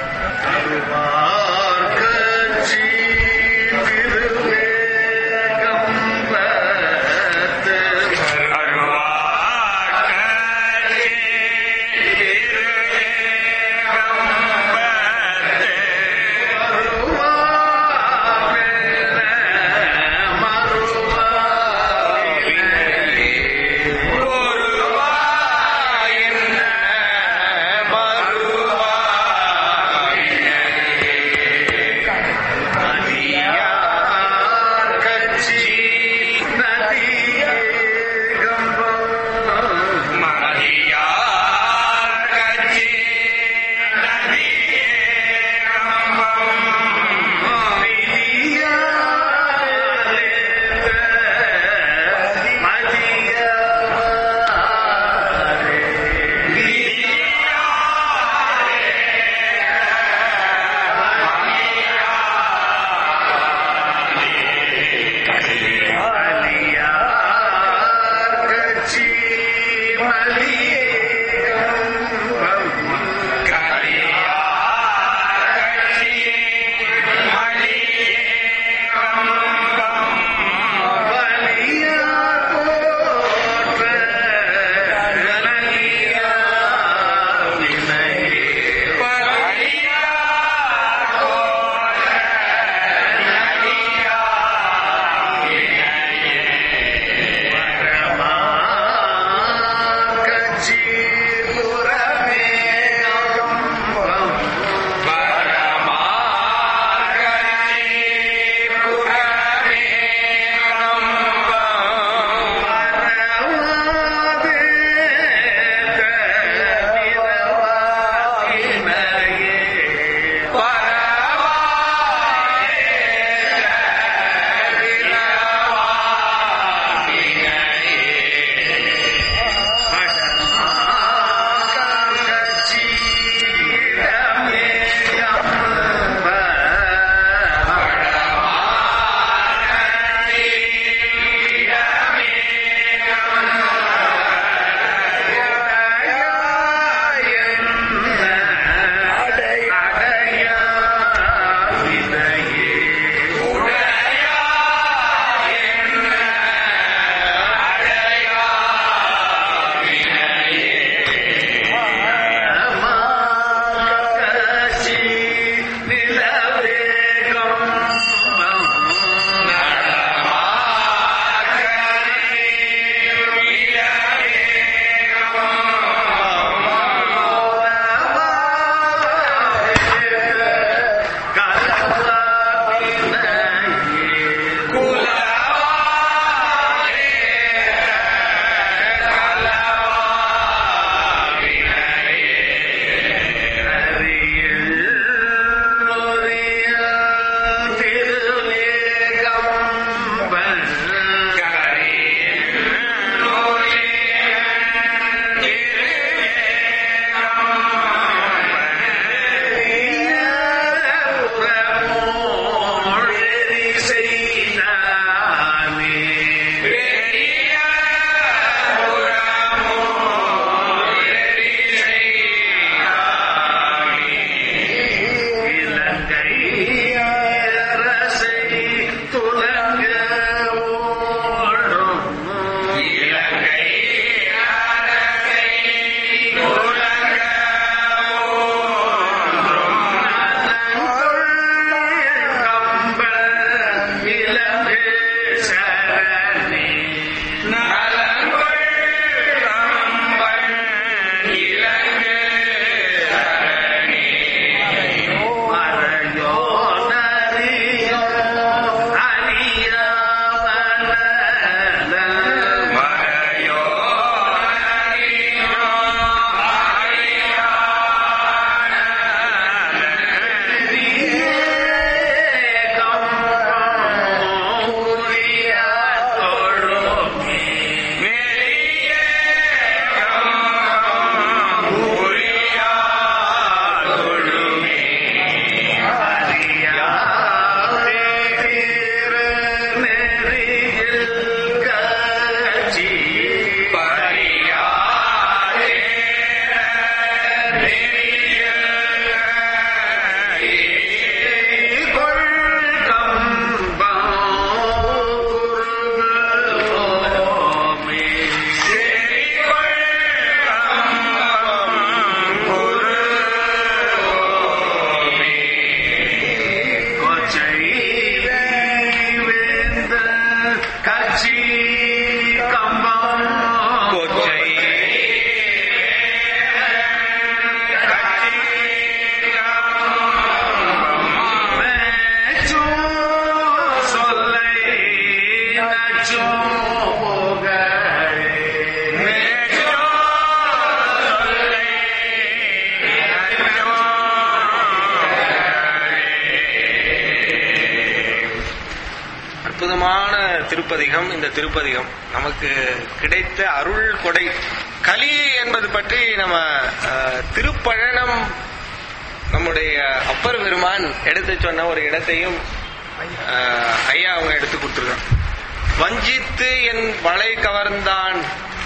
Speaker 4: அற்புதமான திருப்பதிகம் இந்த திருப்பதிகம். நமக்கு கிடைத்த அருள் கொடை. கலி என்பது பற்றி நம்ம திருப்பழனம் நம்முடைய அப்பர் பெருமான் எடுத்து சொன்ன ஒரு இடத்தையும் ஐயா அவங்க எடுத்து கொடுத்துருக்காங்க. வஞ்சித்து என் வளை கவர்ந்தான்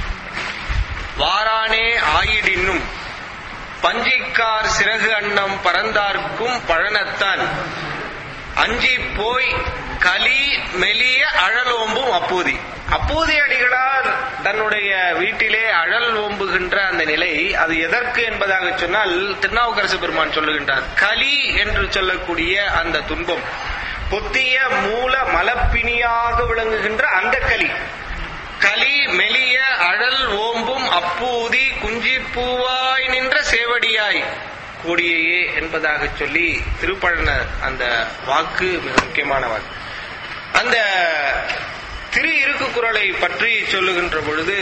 Speaker 4: வாரானே ஆயிடின்னும் பஞ்சிக்கார் சிறகு அன்னம் பறந்தார்க்கும் பழனத்தான் அஞ்சி போய் கலி மெலிய அழலோம்பும் அப்பூதி. அப்பூதி அடிகளார் தன்னுடைய வீட்டிலே அழல் ஓம்புகின்ற அந்த நிலை அது எதற்கு என்பதாக சொன்னால் திருநாவுக்கரசு பெருமான் சொல்லுகின்றார். கலி என்று சொல்லக்கூடிய அந்த துன்பம் பொத்திய மூல மலப்பிணியாக விளங்குகின்ற அந்த கலி. கலி மெலிய அழல் ஓம்பும் அப்பூதி குஞ்சி பூவாய் நின்ற சேவடியாய் கூடியே என்பதாக சொல்லி திருப்பழன அந்த வாக்கு மிக முக்கியமான வாக்கு. அந்த திரு இருக்கு குறளை பற்றி சொல்லுகின்ற பொழுது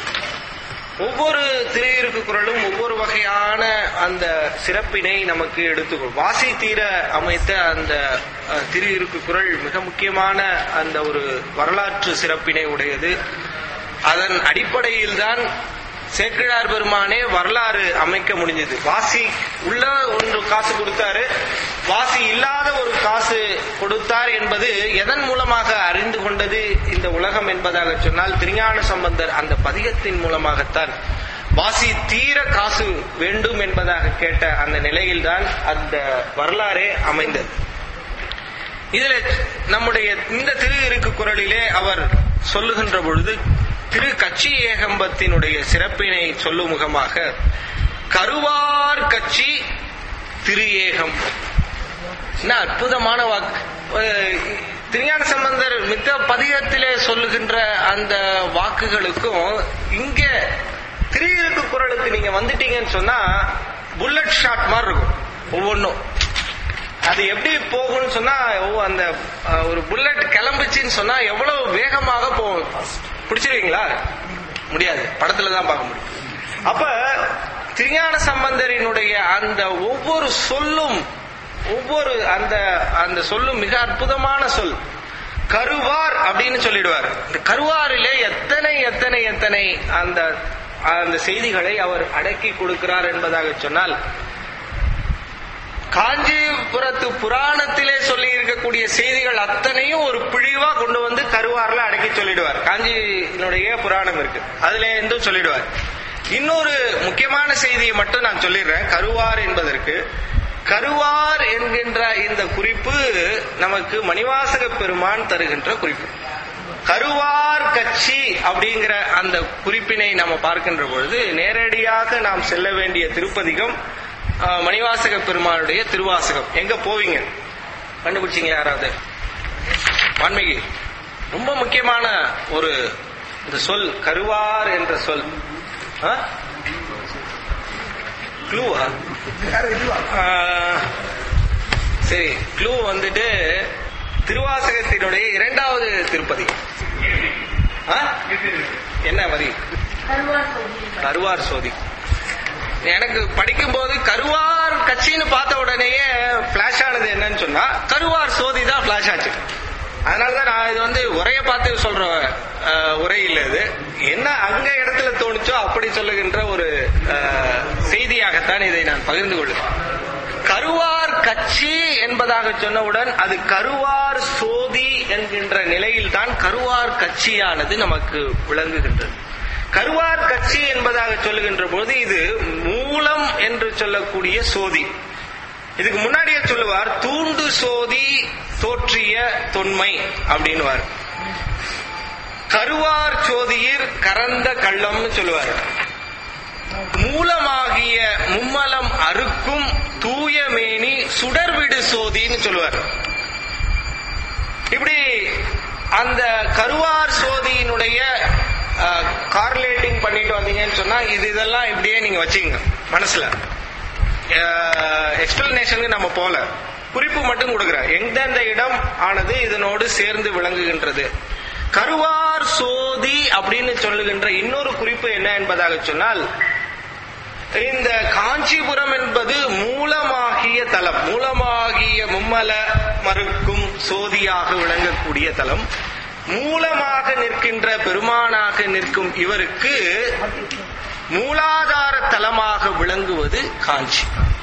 Speaker 4: ஒவ்வொரு திரு இருக்கு குறளும் ஒவ்வொரு வகையான அந்த சிறப்பினை நமக்கு எடுத்துக்கொள்ளும். வாசி தீர அமைத்த அந்த திரு இருக்கு குறள் மிக முக்கியமான அந்த ஒரு வரலாற்று சிறப்பினை உடையது. அதன் அடிப்படையில் தான் சேக்கிழார் பெருமானே வரலாறு அமைக்க முடிஞ்சது. வாசி உள்ள ஒன்று காசு கொடுத்தாரு, வாசி இல்லாத ஒரு காசு கொடுத்தார் என்பது எதன் மூலமாக அறிந்து கொண்டது இந்த உலகம் என்பதாக சொன்னால் திருஞான சம்பந்தர் அந்த பதிகத்தின் மூலமாகத்தான். வாசி தீர காசு வேண்டும் என்பதாக கேட்ட அந்த நிலையில்தான் அந்த வரலாறே அமைந்தது. இதுல நம்முடைய இந்த திரு இருக்கு குறளிலே அவர் சொல்லுகின்ற பொழுது திரு கச்சி ஏகம்பத்தினுடைய சிறப்பினை சொல்லும் முகமாக கருவார் கச்சி திரு ஏகம். என்ன அற்புதமான வாக்கு! திருஞான சம்பந்தர் மித்த பதிகத்திலே சொல்லுகின்ற அந்த வாக்குகளுக்கும் இங்க திரு இருக்கு குறளுக்கு நீங்க வந்துட்டீங்கன்னு சொன்னா புல்லட் ஷாட் மாதிரி இருக்கும். ஒவ்வொன்றும் அது எப்படி போகும்னு சொன்னா அந்த ஒரு புல்லட் கிளம்புச்சுன்னு சொன்னா எவ்வளவு வேகமாக போகும். பிடிச்சிருக்கீங்களா? முடியாது, படத்துலதான் பார்க்க முடியும். அப்ப திருஞான சம்பந்தரினுடைய அந்த ஒவ்வொரு சொல்லும் ஒவ்வொரு அந்த சொல்லும் மிக அற்புதமான சொல். கருவார் அப்படின்னு சொல்லிடுவார். இந்த கருவாரிலே எத்தனை எத்தனை எத்தனை அந்த செய்திகளை அவர் அடக்கி கொடுக்கிறார் என்பதாக சொன்னால் காஞ்சிபுரத்து புராணத்திலே சொல்லி இருக்கக்கூடிய செய்திகள் அத்தனையும் ஒரு பிழிவா கொண்டு வந்து கருவார்ல அடக்கி சொல்லிடுவார். காஞ்சியினுடைய புராணம் இருக்கு, அதுல இருந்தும் சொல்லிடுவார். இன்னொரு முக்கியமான செய்தியை மட்டும் நான் சொல்லிடுறேன். கருவார் என்பதற்கு கருவார் என்கின்ற இந்த குறிப்பு நமக்கு மணிவாசக பெருமான் தருகின்ற குறிப்பு. கருவார் கச்சி அப்படிங்கிற அந்த குறிப்பினை நாம் பார்க்கின்ற பொழுது நேரடியாக நாம் செல்ல வேண்டிய திருப்பதிகம் மணிவாசக பெருமானுடைய திருவாசகம். எங்க போவீங்க? கண்டுபிடிச்சீங்க யாராவது? வான்மீகி ரொம்ப முக்கியமான ஒரு இந்த சொல் கருவார் என்ற சொல். க்ளூவா? சரி, க்ளூ வந்துட்டு திருவாசகத்தினுடைய இரண்டாவது திருப்பதி. என்ன வரி? கருவார் சோதி. எனக்கு படிக்கும் போது கருவார் கட்சின்னு பார்த்த உடனேயே பிளாஷ் ஆனது என்னன்னு சொன்னா கருவார் சோதி தான் பிளாஷ் ஆச்சு. அதனாலதான் நான் இது வந்து உரைய பார்த்து சொல்ற உரை இல்ல, இது என்ன அங்க இடத்துல தோணுச்சோ அப்படி சொல்லுகின்ற ஒரு செய்தியாகத்தான் இதை நான் பகிர்ந்து கொள்ளுவேன். கருவார் கட்சி என்பதாக சொன்னவுடன் அது கருவார் சோதி என்கின்ற நிலையில் தான் கருவார் கட்சியானது நமக்கு விளங்குகின்றது. கருவார் கட்சி என்பதாக சொல்லுகின்ற போது இது மூலம் என்று சொல்லக்கூடிய சோதி. இதுக்கு முன்னாடியே சொல்லுவார் தூண்டு சோதி தோற்றிய தொன்மை அப்படின்னுவார். கருவார் சோதியிர் கறந்த கள்ளம்னு சொல்லுவார். மூலமாகிய மும்மலம் அறுக்கும் தூயமேனி சுடர்விடு சோதின்னு சொல்லுவார். இப்படி அந்த கருவார் சோதியினுடைய கார்லேட்டிங் பண்ணிட்டு வந்தீங்கன்னு சொன்னா இதெல்லாம் இப்படியே நீங்க வச்சுக்கங்க மனசுல. எக்ஸ்பிளனேஷனுக்கு நம்ம போல குறிப்பு மட்டும் கொடுக்கிறேன். எந்தெந்த இடம் ஆனது இதனோடு சேர்ந்து விளங்குகின்றது. கருவார் சோதி அப்படின்னு சொல்லுகின்ற இன்னொரு குறிப்பு என்ன என்பதாக சொன்னால் இந்த காஞ்சிபுரம் என்பது மூலமாகிய தலம். மூலமாகிய மும்மல மறுக்கும் சோதியாக விளங்கக்கூடிய தலம். மூலமாக நிற்கின்ற பெருமானாக நிற்கும் இவருக்கு மூலாதார தலமாக விளங்குவது காஞ்சி.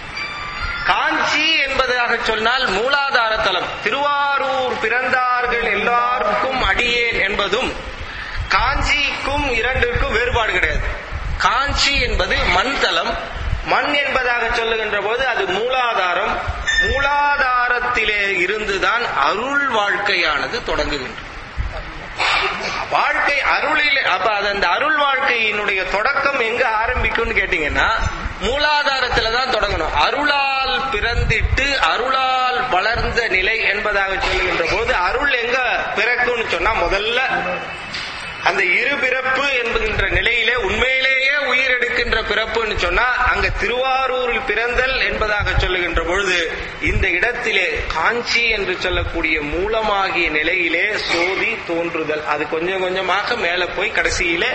Speaker 4: காஞ்சி என்பதாக சொன்னால் மூலாதார தலம். திருவாரூர் பிறந்தார்கள் எல்லாருக்கும் அடியேன் என்பதும் காஞ்சிக்கும் இரண்டிற்கும் வேறுபாடு கிடையாது. காஞ்சி என்பது மண் தலம். மண் என்பதாக சொல்லுகின்ற போது அது மூலாதாரம். மூலாதாரத்திலே இருந்துதான் அருள் வாழ்க்கையானது தொடங்குகின்றது. வாழ்க்கை அருளில் அப்ப அந்த அருள் வாழ்க்கையினுடைய தொடக்கம் எங்க ஆரம்பிக்கும்னு கேட்டீங்கன்னா மூலாதாரத்துல தான் தொடங்கணும். அருளால் பிறந்திட்டு அருளால் வளர்ந்த நிலை என்பதாக சொல்லுகின்ற போது அருள் எங்க பிறக்கும்னு சொன்னா முதல்ல அந்த இருபிறப்பு என்கின்ற நிலையிலே உண்மையிலேயே உயிர் எடுக்கின்ற பிறப்புன்னு சொன்னா அங்க திருவாரூரில் பிறந்தல் என்பதாக சொல்லுகின்ற பொழுது இந்த இடத்திலே காஞ்சி என்று சொல்லக்கூடிய மூலமாகிய நிலையிலே சோதி தோன்றுதல். அது கொஞ்சம் கொஞ்சமாக மேல போய் கடைசியிலே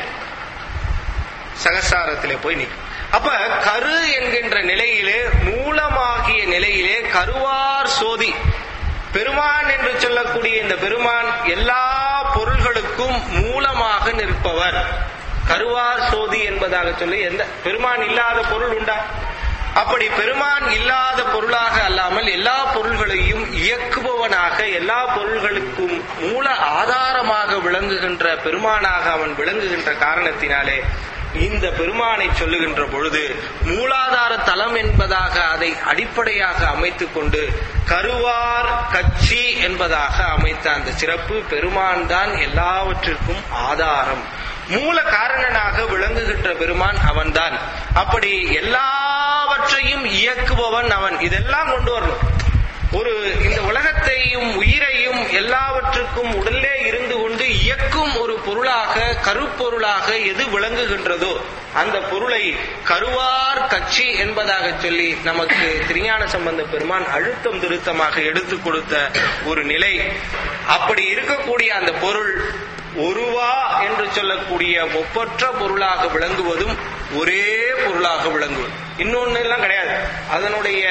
Speaker 4: சகசாரத்திலே போய் நிற்கும். அப்ப கரு என்கின்ற நிலையிலே மூலமாகிய நிலையிலே கருவார் சோதி பெருமான் என்று சொல்லக்கூடிய இந்த பெருமான் எல்லா பொருள்களுக்கும் மூலமாக நிற்பவர். கருவார் சோதி என்பதாக சொல்லி எந்த பெருமான் இல்லாத பொருள் உண்டா? அப்படி பெருமான் இல்லாத பொருளாக அல்லாமல் எல்லா பொருள்களையும் இயக்குபவனாக எல்லா பொருள்களுக்கும் மூல ஆதாரமாக விளங்குகின்ற பெருமானாக அவன் விளங்குகின்ற காரணத்தினாலே இந்த பெருமானை சொல்லுகின்ற பொழுது மூலாதார தலம் என்பதாக அதை அடிப்படையாக அமைத்துக் கொண்டு கருவார் கச்சி என்பதாக அமைத்த அந்த சிறப்பு பெருமான் தான் எல்லாவற்றிற்கும் ஆதாரம். மூல காரணனாக விளங்குகின்ற பெருமான் அவன்தான். அப்படி எல்லாவற்றையும் இயக்குபவன் அவன். இதெல்லாம் கொண்டு வரணும். ஒரு இந்த உலகத்தையும் உயிரையும் எல்லாவற்றுக்கும் உடலே இருந்து கொண்டு இயக்கும் ஒரு பொருளாக கருப்பொருளாக எது விளங்குகின்றதோ அந்த பொருளை கருவார் கட்சி என்பதாக சொல்லி நமக்கு திருஞான சம்பந்த பெருமான் அழுத்தம் திருத்தமாக எடுத்துக் கொடுத்த ஒரு நிலை. அப்படி இருக்கக்கூடிய அந்த பொருள் ஒருவா என்று சொல்லக்கூடிய ஒப்பற்ற பொருளாக விளங்குவதும் ஒரே பொருளாக விளங்குவது. இன்னொன்னு எல்லாம் கிடையாது. அதனுடைய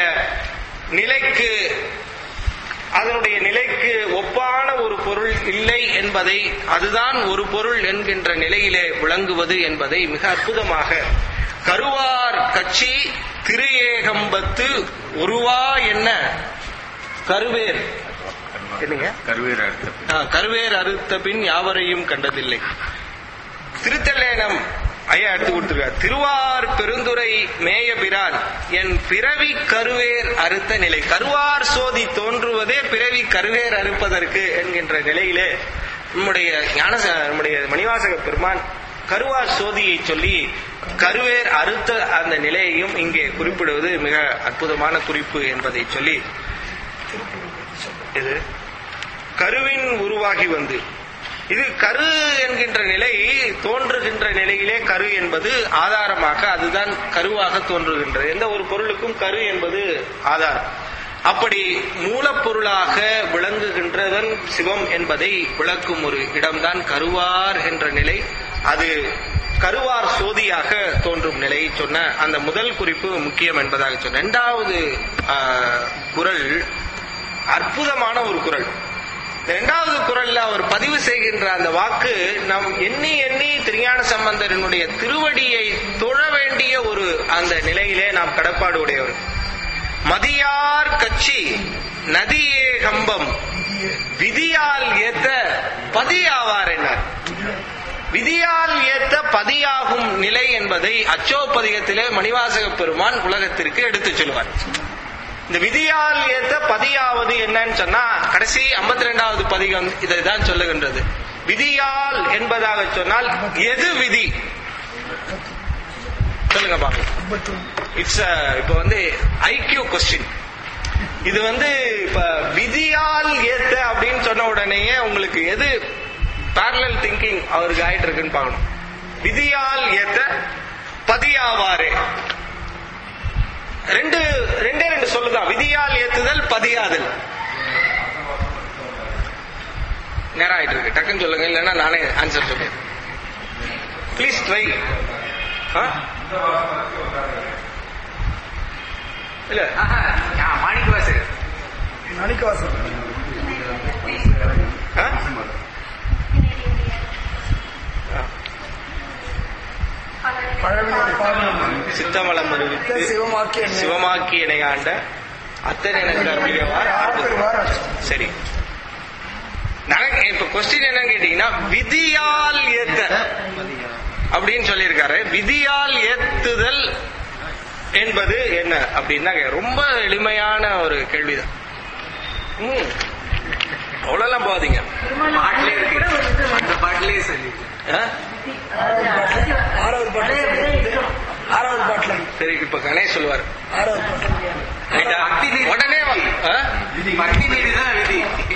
Speaker 4: நிலைக்கு ஒப்பான ஒரு பொருள் இல்லை என்பதை அதுதான் ஒரு பொருள் என்கின்ற நிலையிலே விளங்குவது என்பதை மிக அற்புதமாக கருவார் கட்சி திரு ஏகம்பத்து ஒருவா என்ன கருவேர் என்னங்க கருவேர் அறுத்த பின் யாவரையும் கண்டதில்லை. திருத்தல்லேனம் ஐயா எடுத்து கொடுத்திருக்கார். திருவார் பெருந்துரை மேயபிரான் என் பிறவி கருவேர் அறுத்த நிலை. கருவார் சோதி தோன்றுவதே பிறவி கருவேர் அறுப்பதற்கு என்கின்ற நிலையிலே நம்முடைய மணிவாசக பெருமான் கருவார் சோதியை சொல்லி கருவேர் அறுத்த அந்த நிலையையும் இங்கே குறிப்பிடுவது மிக அற்புதமான குறிப்பு என்பதை சொல்லி இது கருவின் உருவாகி வந்து இது கரு என்கின்ற நிலை தோன்றுகின்ற நிலையிலே கரு என்பது ஆதாரமாக அதுதான் கருவாக தோன்றுகின்றது. எந்த ஒரு பொருளுக்கும் கரு என்பது ஆதாரம். அப்படி மூலப்பொருளாக விளங்குகின்றவன் சிவம் என்பதை விளக்கும் ஒரு இடம்தான் கருவார் என்ற நிலை. அது கருவார் சோதியாக தோன்றும் நிலையை சொன்ன அந்த முதல் குறிப்பு முக்கியம் என்பதாக சொன்ன. இரண்டாவது குறள் அற்புதமான ஒரு குறள். இரண்டாவது குறள்ல அவர் பதிவு செய்கின்ற அந்த வாக்கு நாம் எண்ணி எண்ணி திருஞான சம்பந்தரனுடைய திருவடியை தொழ வேண்டிய ஒரு அந்த நிலையிலே நாம் கடப்பாடு உடையவர். மதியார் கட்சி நதியே கம்பம் விதியால் ஏத்த பதியாவார் என்னார். விதியால் ஏத்த பதியாகும் நிலை என்பதை அச்சோப்பதிகத்திலே மணிவாசக பெருமான் உலகத்திற்கு எடுத்துச் சொல்வார். இந்த விதியால் ஏத்த பதியாவது என்னன்னு சொன்னா கடைசி 52வது பதிகம் இதைதான் சொல்லுகின்றது. விதியால் என்பதாக சொன்னால் எது விதி சொல்லுங்க பாருங்க. இட்ஸ் இப்ப ஐக்யூ கொஸ்டின். இது இப்ப விதியால் ஏத்த அப்படின்னு சொன்ன உடனேயே உங்களுக்கு எது பேரலல் திங்கிங் அவருக்கு ஆயிட்டு இருக்குன்னு பாக்கணும். விதியால் ஏத்த பதியாவாரே ரெண்டே சொல்லுதான். விதியால் ஏத்துதல் பதியாதல். நேரம் ஆயிட்டு இருக்கு, டக்குன்னு சொல்லுங்க, இல்லைன்னா நானே ஆன்சர் சொல்றேன். Please try. இல்ல
Speaker 2: மாணிக்கவாசகர்
Speaker 4: சித்தமலம் அறிவித்து சிவமாக்கி இணையாண்ட அத்தனை எனக்கு அருளியவார். சரி, இப்ப கொஸ்டின் என்னன்னு கேட்டீங்கன்னா, விதியால் ஏத்த அப்படின்னு சொல்லியிருக்காரு. விதியால் ஏத்துதல் என்பது என்ன அப்படின்னா ரொம்ப எளிமையான ஒரு கேள்விதான். அவ்வளவுலாம் போகாதீங்க.
Speaker 2: பாட்டிலே இருக்கு, அந்த பாட்டிலேயே சொல்லி
Speaker 4: சரி, இப்ப கணேஷ் சொல்லுவார். உடனே
Speaker 2: பக்தி நெறி தான் விதி.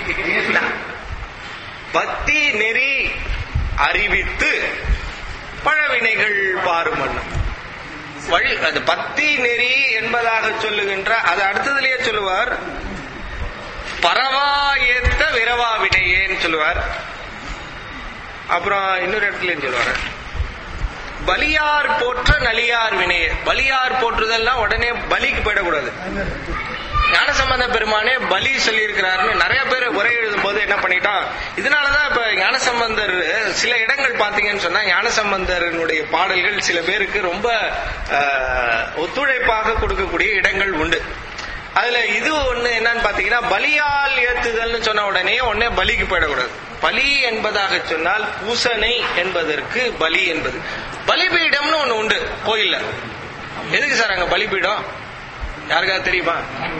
Speaker 4: பக்தி நெறி அறிவித்து பழவினைகள் பாரும் வண்ணம் வழி. அது பக்தி நெறி என்பதாக சொல்லுகின்ற, அது அடுத்ததுலயே சொல்லுவார், பரவா ஏத்த விரவா வினையேன்னு சொல்லுவார். அப்புறம் இன்னொரு இடத்துலயும் சொல்லுவார், பலியார் போற்ற நலியார் வினையே. பலியார் போற்றுதல்லாம் உடனே பலிக்கு போயிடக்கூடாது. ஞானசம்பந்த பெருமானே பலி சொல்லி இருக்கிறாருன்னு நிறைய பேர் உரை எழுதும் போது என்ன பண்ணிட்டான். இதனாலதான் இப்ப ஞானசம்பந்தர் சில இடங்கள் பாத்தீங்கன்னு சொன்னா, ஞானசம்பந்தருடைய பாடல்கள் சில பேருக்கு ரொம்ப ஒத்துழைப்பாக கொடுக்கக்கூடிய இடங்கள் உண்டு. அதுல இது ஒண்ணு என்னன்னு பாத்தீங்கன்னா, பலியால் ஏத்துதல்னு சொன்ன உடனே பலிக்கு போயிடக்கூடாது. பலி என்பதாக சொன்னால் பூசனை என்பதற்கு பலி என்பது. பலிபீடம்னு ஒண்ணு உண்டு கோயில்ல. எதுக்கு சார் அங்க பலிபீடம்? யாருக்காவது தெரியுமா?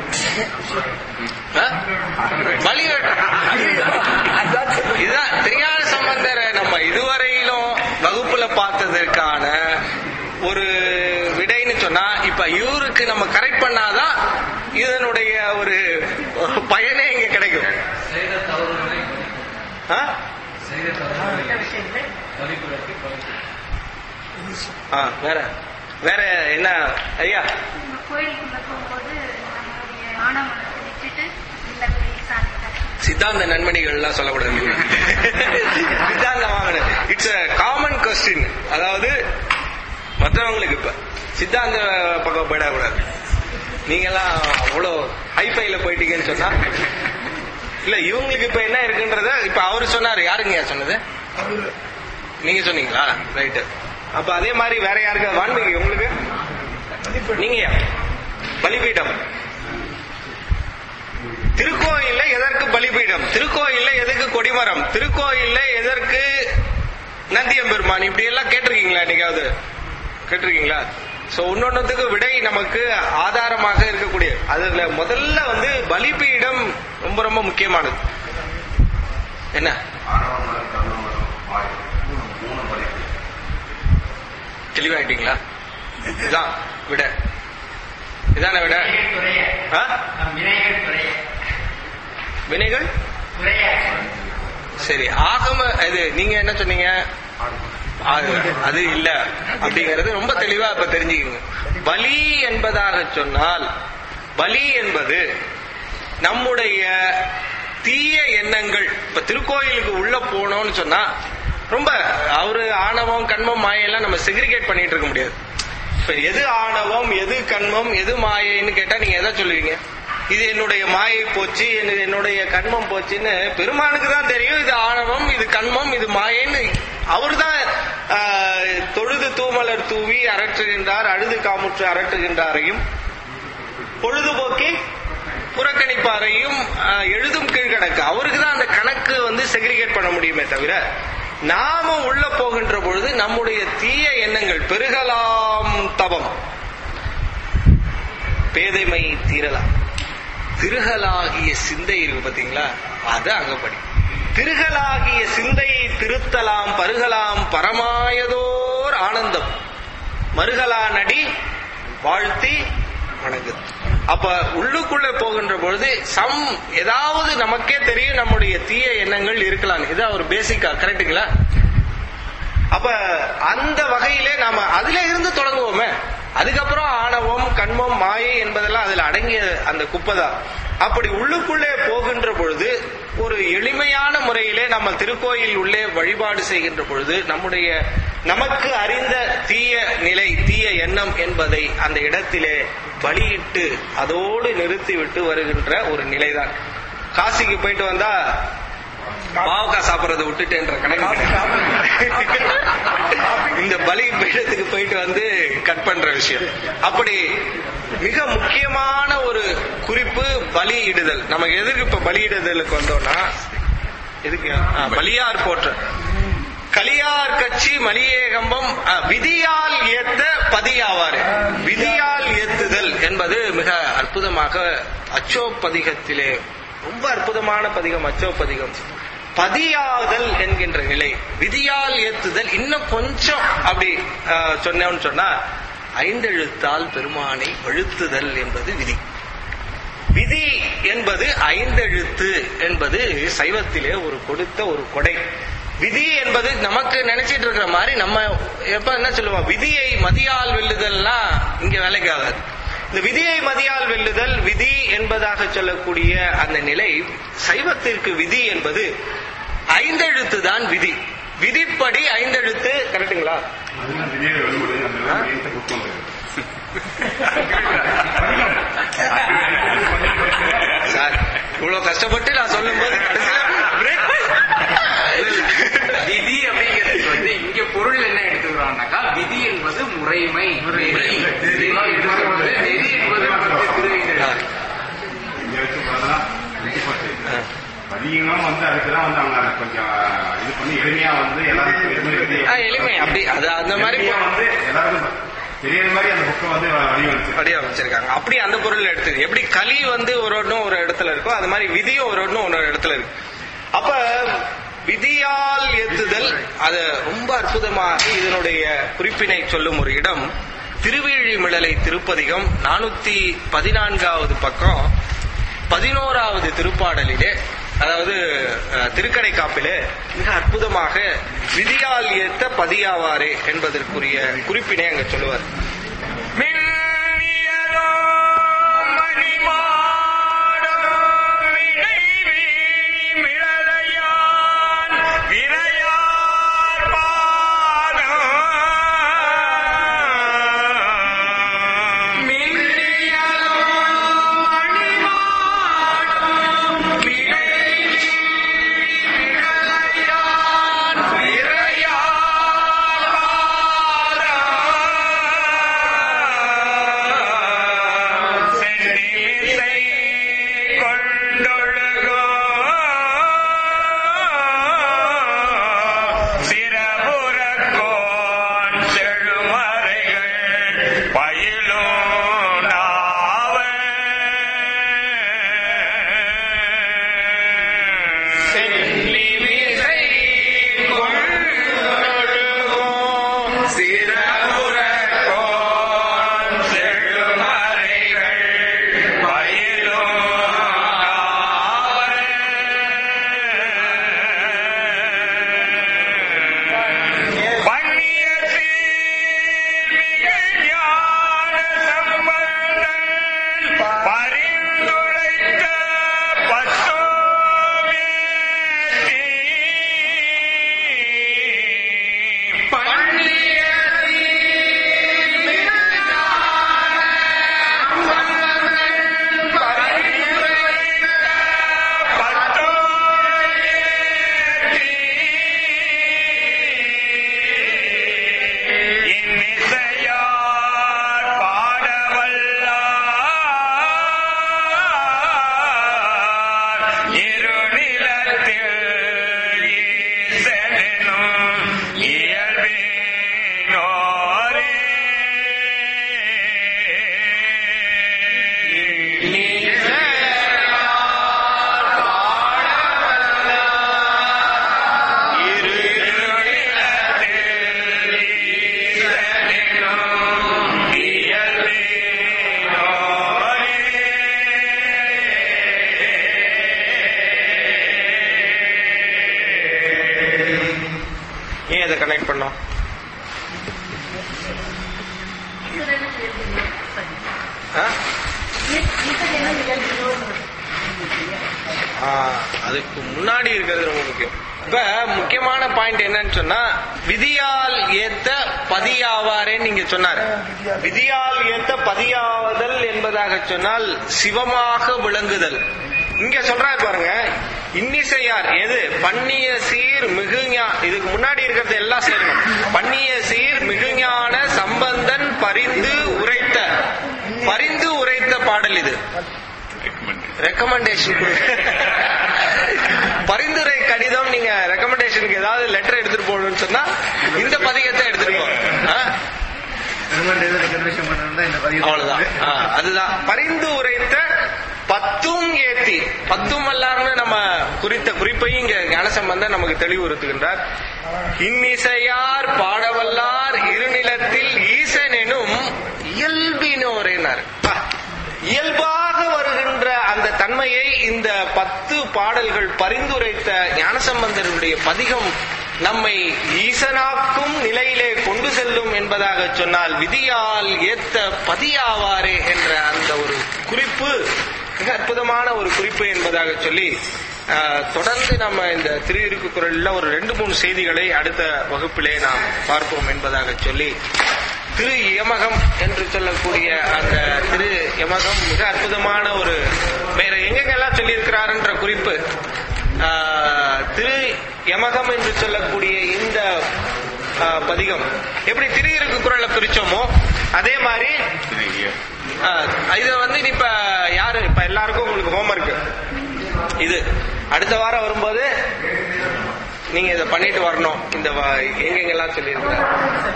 Speaker 4: இதுதான் திருஞான சம்பந்தரை நம்ம இதுவரையிலும் வகுப்புல பார்த்ததற்கான ஒரு விடைன்னு சொன்னா, இப்ப இவருக்கு நம்ம கரெக்ட் பண்ணாதான் இதனுடைய ஒரு பயனே இங்க கிடைக்கும். வேற வேற என்ன ஐயா? சித்தாந்த நன்மணிகள் எல்லாம் சொல்லக்கூடாது. சித்தாந்தம் வாங்கணும். It's a common question. அதாவது மற்றவங்களுக்கு இப்ப சித்தாந்த பக்கம் போயிடக்கூடாது. நீங்க எல்லாம் அவ்வளோ ஹைஃபைல போயிட்டீங்கன்னு சொன்னா, இல்ல இவங்களுக்கு இப்ப என்ன இருக்குன்றத இப்ப அவரு சொன்னாரு. யாருங்க சொன்னது? நீங்க சொன்னீங்களா? ரைட்டு. அப்ப அதே மாதிரி வேற யாருக்கு வான்மீகி உங்களுக்கு? நீங்க பலிபீடம். திருக்கோயில்ல எதற்கு பலிபீடம்? திருக்கோயில்ல எதுக்கு கொடிமரம்? திருக்கோயில்ல எதற்கு நந்தியம்பெருமான்? இப்படி எல்லாம் கேட்டிருக்கீங்களா? என்னைக்காவது கேட்டிருக்கீங்களா? சோ இன்னொன்னுக்கு விடை நமக்கு ஆதாரமாக இருக்கக்கூடிய அதுல முதல்ல பலிபீடம் ரொம்ப ரொம்ப முக்கியமானது. என்ன தெளிவாயிட்டீங்களா? இதுதான் விட. இதான விட. வினைகள் சரி. ஆகம இது நீங்க என்ன சொன்னீங்க? அது இல்ல அப்படிங்கறது ரொம்ப தெளிவா இப்ப தெரிஞ்சுக்கீங்க. பலி என்பதாக சொன்னால், பலி என்பது நம்முடைய தீய எண்ணங்கள். இப்ப திருக்கோயிலுக்கு உள்ள போனோம்னு சொன்னா ரொம்ப அவரு ஆணவம் கண்மம் மாயெல்லாம் நம்ம செக்ரிகேட் பண்ணிட்டு இருக்க முடியாது. இப்ப எது ஆணவம் எது கண்மம் எது மாயைன்னு கேட்டா நீங்க எதை சொல்லுவீங்க? இது என்னுடைய மாயை போச்சு, என்னுடைய கண்மம் போச்சுன்னு பெருமானுக்கு தான் தெரியும். இது ஆணவம், இது கண்மம், இது மாயைன்னு அவரு தான் தொழுது தூமலர் தூவி அரற்றுகின்றார், அழுது காமுற்று அரட்டுகின்றாரையும் பொழுதுபோக்கி புறக்கணிப்பாரையும் எழுதும் கீழ்கணக்கு. அவருக்கு தான் அந்த கணக்கு செக்ரிகேட் பண்ண முடியுமே தவிர, நாம உள்ள போகின்ற பொழுது நம்முடைய தீய எண்ணங்கள் பெருகலாம். தவம் பேதைமை தீரலாம். திருகலாகிய சிந்தை இருக்கு பாத்தீங்களா? அது அங்கப்படி. திருகலாகிய சிந்தையை திருத்தலாம் பருகலாம் பரமாயதோர் ஆனந்தம் மருகலா நடி வாழ்த்தி வணங்குது. அப்ப உள்ளுக்குள்ள போகின்ற பொழுது ஏதாவது நமக்கே தெரியும் நம்முடைய தீய எண்ணங்கள் இருக்கலாம். இது ஒரு பேசிக்கா கரெக்டுங்களா? அப்ப அந்த வகையிலே நாம அதுல இருந்து தொடங்குவோமே. அதுக்கப்புறம் ஆணவம் கண்மம் மாயை என்பதெல்லாம் அதுல அடங்கிய அந்த குப்பைதான். அப்படி உள்ளுக்குள்ளே போகின்ற பொழுது ஒரு எளிமையான முறையிலே நம்ம திருக்கோயில் உள்ளே வழிபாடு செய்கின்ற பொழுது நம்முடைய நமக்கு அறிந்த தீய நிலை தீய எண்ணம் என்பதை அந்த இடத்திலே பலியிட்டு அதோடு நிறுத்திவிட்டு வருகின்ற ஒரு நிலைதான். காசிக்கு போயிட்டு வந்தா பாவக்காய் சாப்பிடறத விட்டுட்டேன்ற கணக்கு இந்த பலி பீடத்துக்கு போயிட்டு வந்து கட் பண்ற விஷயம். அப்படி மிக முக்கியமான ஒரு குறிப்பு பலியிடுதல். நமக்கு எதுக்கு இப்ப பலியிடுதலுக்கு வந்தோம்னா, எதுக்கு பலியார் போற்ற கலியார் கட்சி மலியேகம்பம் விதியால் ஏத்த பதியாவாறு. விதியால் ஏத்துதல் என்பது மிக அற்புதமாக அச்சோப்பதிகத்திலே ரொம்ப அற்புதமான பதிகம் அச்சோப்பதிகம். பதியாதல் என்கின்ற நிலை, விதியால் ஏத்துதல். இன்னும் கொஞ்சம் அப்படி சொன்னோம்னு சொன்னா, ஐந்தெழுத்தால் பெருமானை வழுத்துதல் என்பது விதி. விதி என்பது ஐந்தெழுத்து என்பது சைவத்திலே ஒரு கொடுத்த ஒரு கொடை. விதி என்பது நமக்கு நினைச்சிட்டு இருக்கிற மாதிரி நம்ம எப்ப என்ன சொல்லுவோம், விதியை மதியால் வெல்லுதல்னா இங்க வேலைக்கு ஆகாது. இந்த விதியை மதியால் வெல்லுதல், விதி என்பதாக சொல்லக்கூடிய அந்த நிலை, சைவத்திற்கு விதி என்பது ஐந்தெழுத்து தான் விதி. விதிப்படி ஐந்தெழுத்து. கரெக்டுங்களா? சார் இவ்வளவு கஷ்டப்பட்டு நான் சொல்லும் போது
Speaker 2: விதி அப்படிங்கிறது வந்து இங்க பொருள் என்ன எடுத்துக்கிறான்னாக்கா, விதி என்பது முறைமை, நெறி என்பது
Speaker 3: பதிகங்களும் வந்து அதுக்குதான் வந்து அவங்க கொஞ்சம் இது பண்ணி எளிமையா வந்து எல்லாருக்கும்
Speaker 4: எளிமை அப்படி அது அந்த மாதிரி
Speaker 3: வந்து எல்லாருக்கும் தெரியாத மாதிரி அந்த புக்கை வந்து
Speaker 4: வடிவமைச்சிருக்காங்க. அப்படி அந்த பொருள் எடுத்து எப்படி களி வந்து ஒரு இடத்துல இருக்கோ, அது மாதிரி விதியும் ஒரு இடத்துல இருக்கு. அப்ப விதியால் ஏத்துதல் அது ரொம்ப அற்புதமாக இதனுடைய குறிப்பினை சொல்லும் ஒரு இடம் திருவேழிமிழலை திருப்பதிகம் 414வது பக்கம் 11வது திருப்பாடலிலே, அதாவது திருக்கடை காப்பிலே மிக அற்புதமாக விதியால் ஏத்த பதியாவாரே என்பதற்குரிய குறிப்பினை அங்க சொல்லுவார். கனெக்ட் பண்ணோம். அதுக்கு முன்னாடி இருக்கிறது ரொம்ப முக்கியம். இப்ப முக்கியமான பாயிண்ட் என்னன்னு சொன்னா, விதியால் ஏத்த பதியாவாரேன்னு நீங்க சொன்னார். விதியால் ஏத்த பதியாவதல் என்பதாக சொன்னால் சிவமாக விளங்குதல். இங்க சொல்றாரு பாருங்க, இன்னிசையார் எது? பண்ணிய சீர் மிகுஞா, இதுக்கு முன்னாடி இருக்கிறது எல்லாம் சொல்லணும். பண்ணிய சீர் மிகுஞான சம்பந்தன் பரிந்து உரைத்த பாடல் இது. ரெக்கமெண்டேஷன் பரிந்துரை கடிதம். நீங்க ரெக்கமெண்டேஷனுக்கு ஏதாவது லெட்டர் எடுத்துட்டு போகணும்னு சொன்னா இந்த பதிகத்தை எடுத்துட்டு போங்க. அவ்வளவுதான். அதுதான் பரிந்து உரைத்த பத்தும் ஏத்தி. பத்தும் வல்லார்னு நம்ம குறித்த குறிப்பையும் இங்க ஞானசம்பந்தன் நமக்கு தெளிவுறுத்துகின்றார். இன்னிசையார் பாடவல்லார் இருநிலத்தில் ஈசன் எனும் இயல்பினோரேனார். இயல்பாக வருகின்ற அந்த தன்மையை இந்த 10 பாடல்கள் பரிந்துரைத்த ஞானசம்பந்தருடைய பதிகம் நம்மை ஈசனாக்கும் நிலையிலே கொண்டு செல்லும் என்பதாக சொன்னால் விதியால் ஏத்த பதியாவாரே என்ற அந்த ஒரு குறிப்பு மிக அற்புதமான ஒரு குறிப்பு என்பதாக சொல்லி தொடர்ந்து நம்ம இந்த திருவிருக்குறள்ல ஒரு 2-3 செய்திகளை அடுத்த வகுப்பிலே நாம் பார்ப்போம் என்பதாக சொல்லி, திரு யமகம் என்று சொல்லக்கூடிய அந்த திரு யமகம் மிக அற்புதமான ஒரு, வேற எங்கெங்கெல்லாம் சொல்லியிருக்கிறார்ன்ற குறிப்பு, திரு யமகம் என்று சொல்லக்கூடிய இந்த பதிகம் எப்படி திருவிருக்குறளை பிரிச்சோமோ அதே மாதிரி இத இப்ப யாரு இப்ப எல்லாருக்கும் உங்களுக்கு ஹோம்வொர்க் இது அடுத்த வாரம் வரும்போது நீங்க இதை பண்ணிட்டு வரணும். இந்த எங்கெங்கெல்லாம் சொல்லியிருக்கிறார்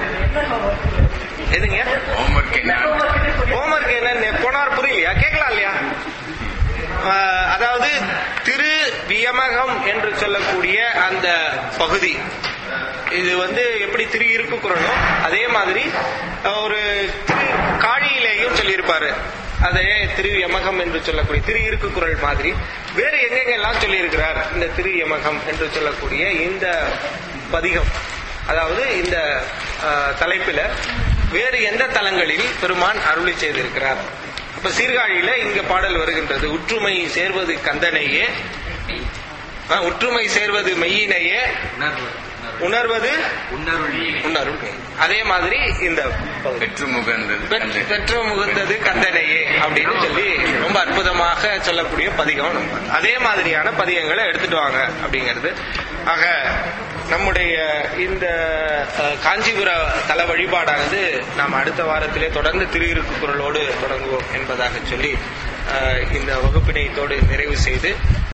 Speaker 4: எதுங்க ஹோம்வொர்க் என்ன போனார் புரியலையா? கேட்கலாம் இல்லையா? அதாவது திரு வியமகம் என்று சொல்லக்கூடிய அந்த பகுதி இது எப்படி திரு இருக்குறனோ அதே மாதிரி ஒரு திரு காழியிலேயும் சொல்லியிருப்பாரு. அதே திரு யமகம் என்று சொல்லக்கூடிய திரு இருக்குறள் மாதிரி வேறு எங்கெங்கெல்லாம் சொல்லியிருக்கிறார் இந்த திரு யமகம் என்று சொல்லக்கூடிய இந்த பதிகம், அதாவது இந்த தலைப்பில வேறு எந்த தலங்களில் பெருமான் அருளி செய்திருக்கிறார். அப்ப சீர்காழியில இங்க பாடல் வருகின்றது. உற்றுமை சேர்வது கந்தனையே, உற்றுமை சேர்வது மெய்யினையே, உணர்வது உணர்வு. அதே மாதிரி இந்த பெற்று முகந்தது கந்தனையே அப்படின்னு சொல்லி ரொம்ப அற்புதமாக சொல்லக்கூடிய பதிகம். அதே மாதிரியான பதிகங்களை எடுத்துட்டு வாங்க அப்படிங்கிறது. ஆக நம்முடைய இந்த காஞ்சிபுர தல வழிபாடானது நாம் அடுத்த வாரத்திலே தொடர்ந்து திருவிருக்குறளோடு தொடங்குவோம் என்பதாக சொல்லி இந்த வகுப்பினை இதோடு நிறைவு செய்து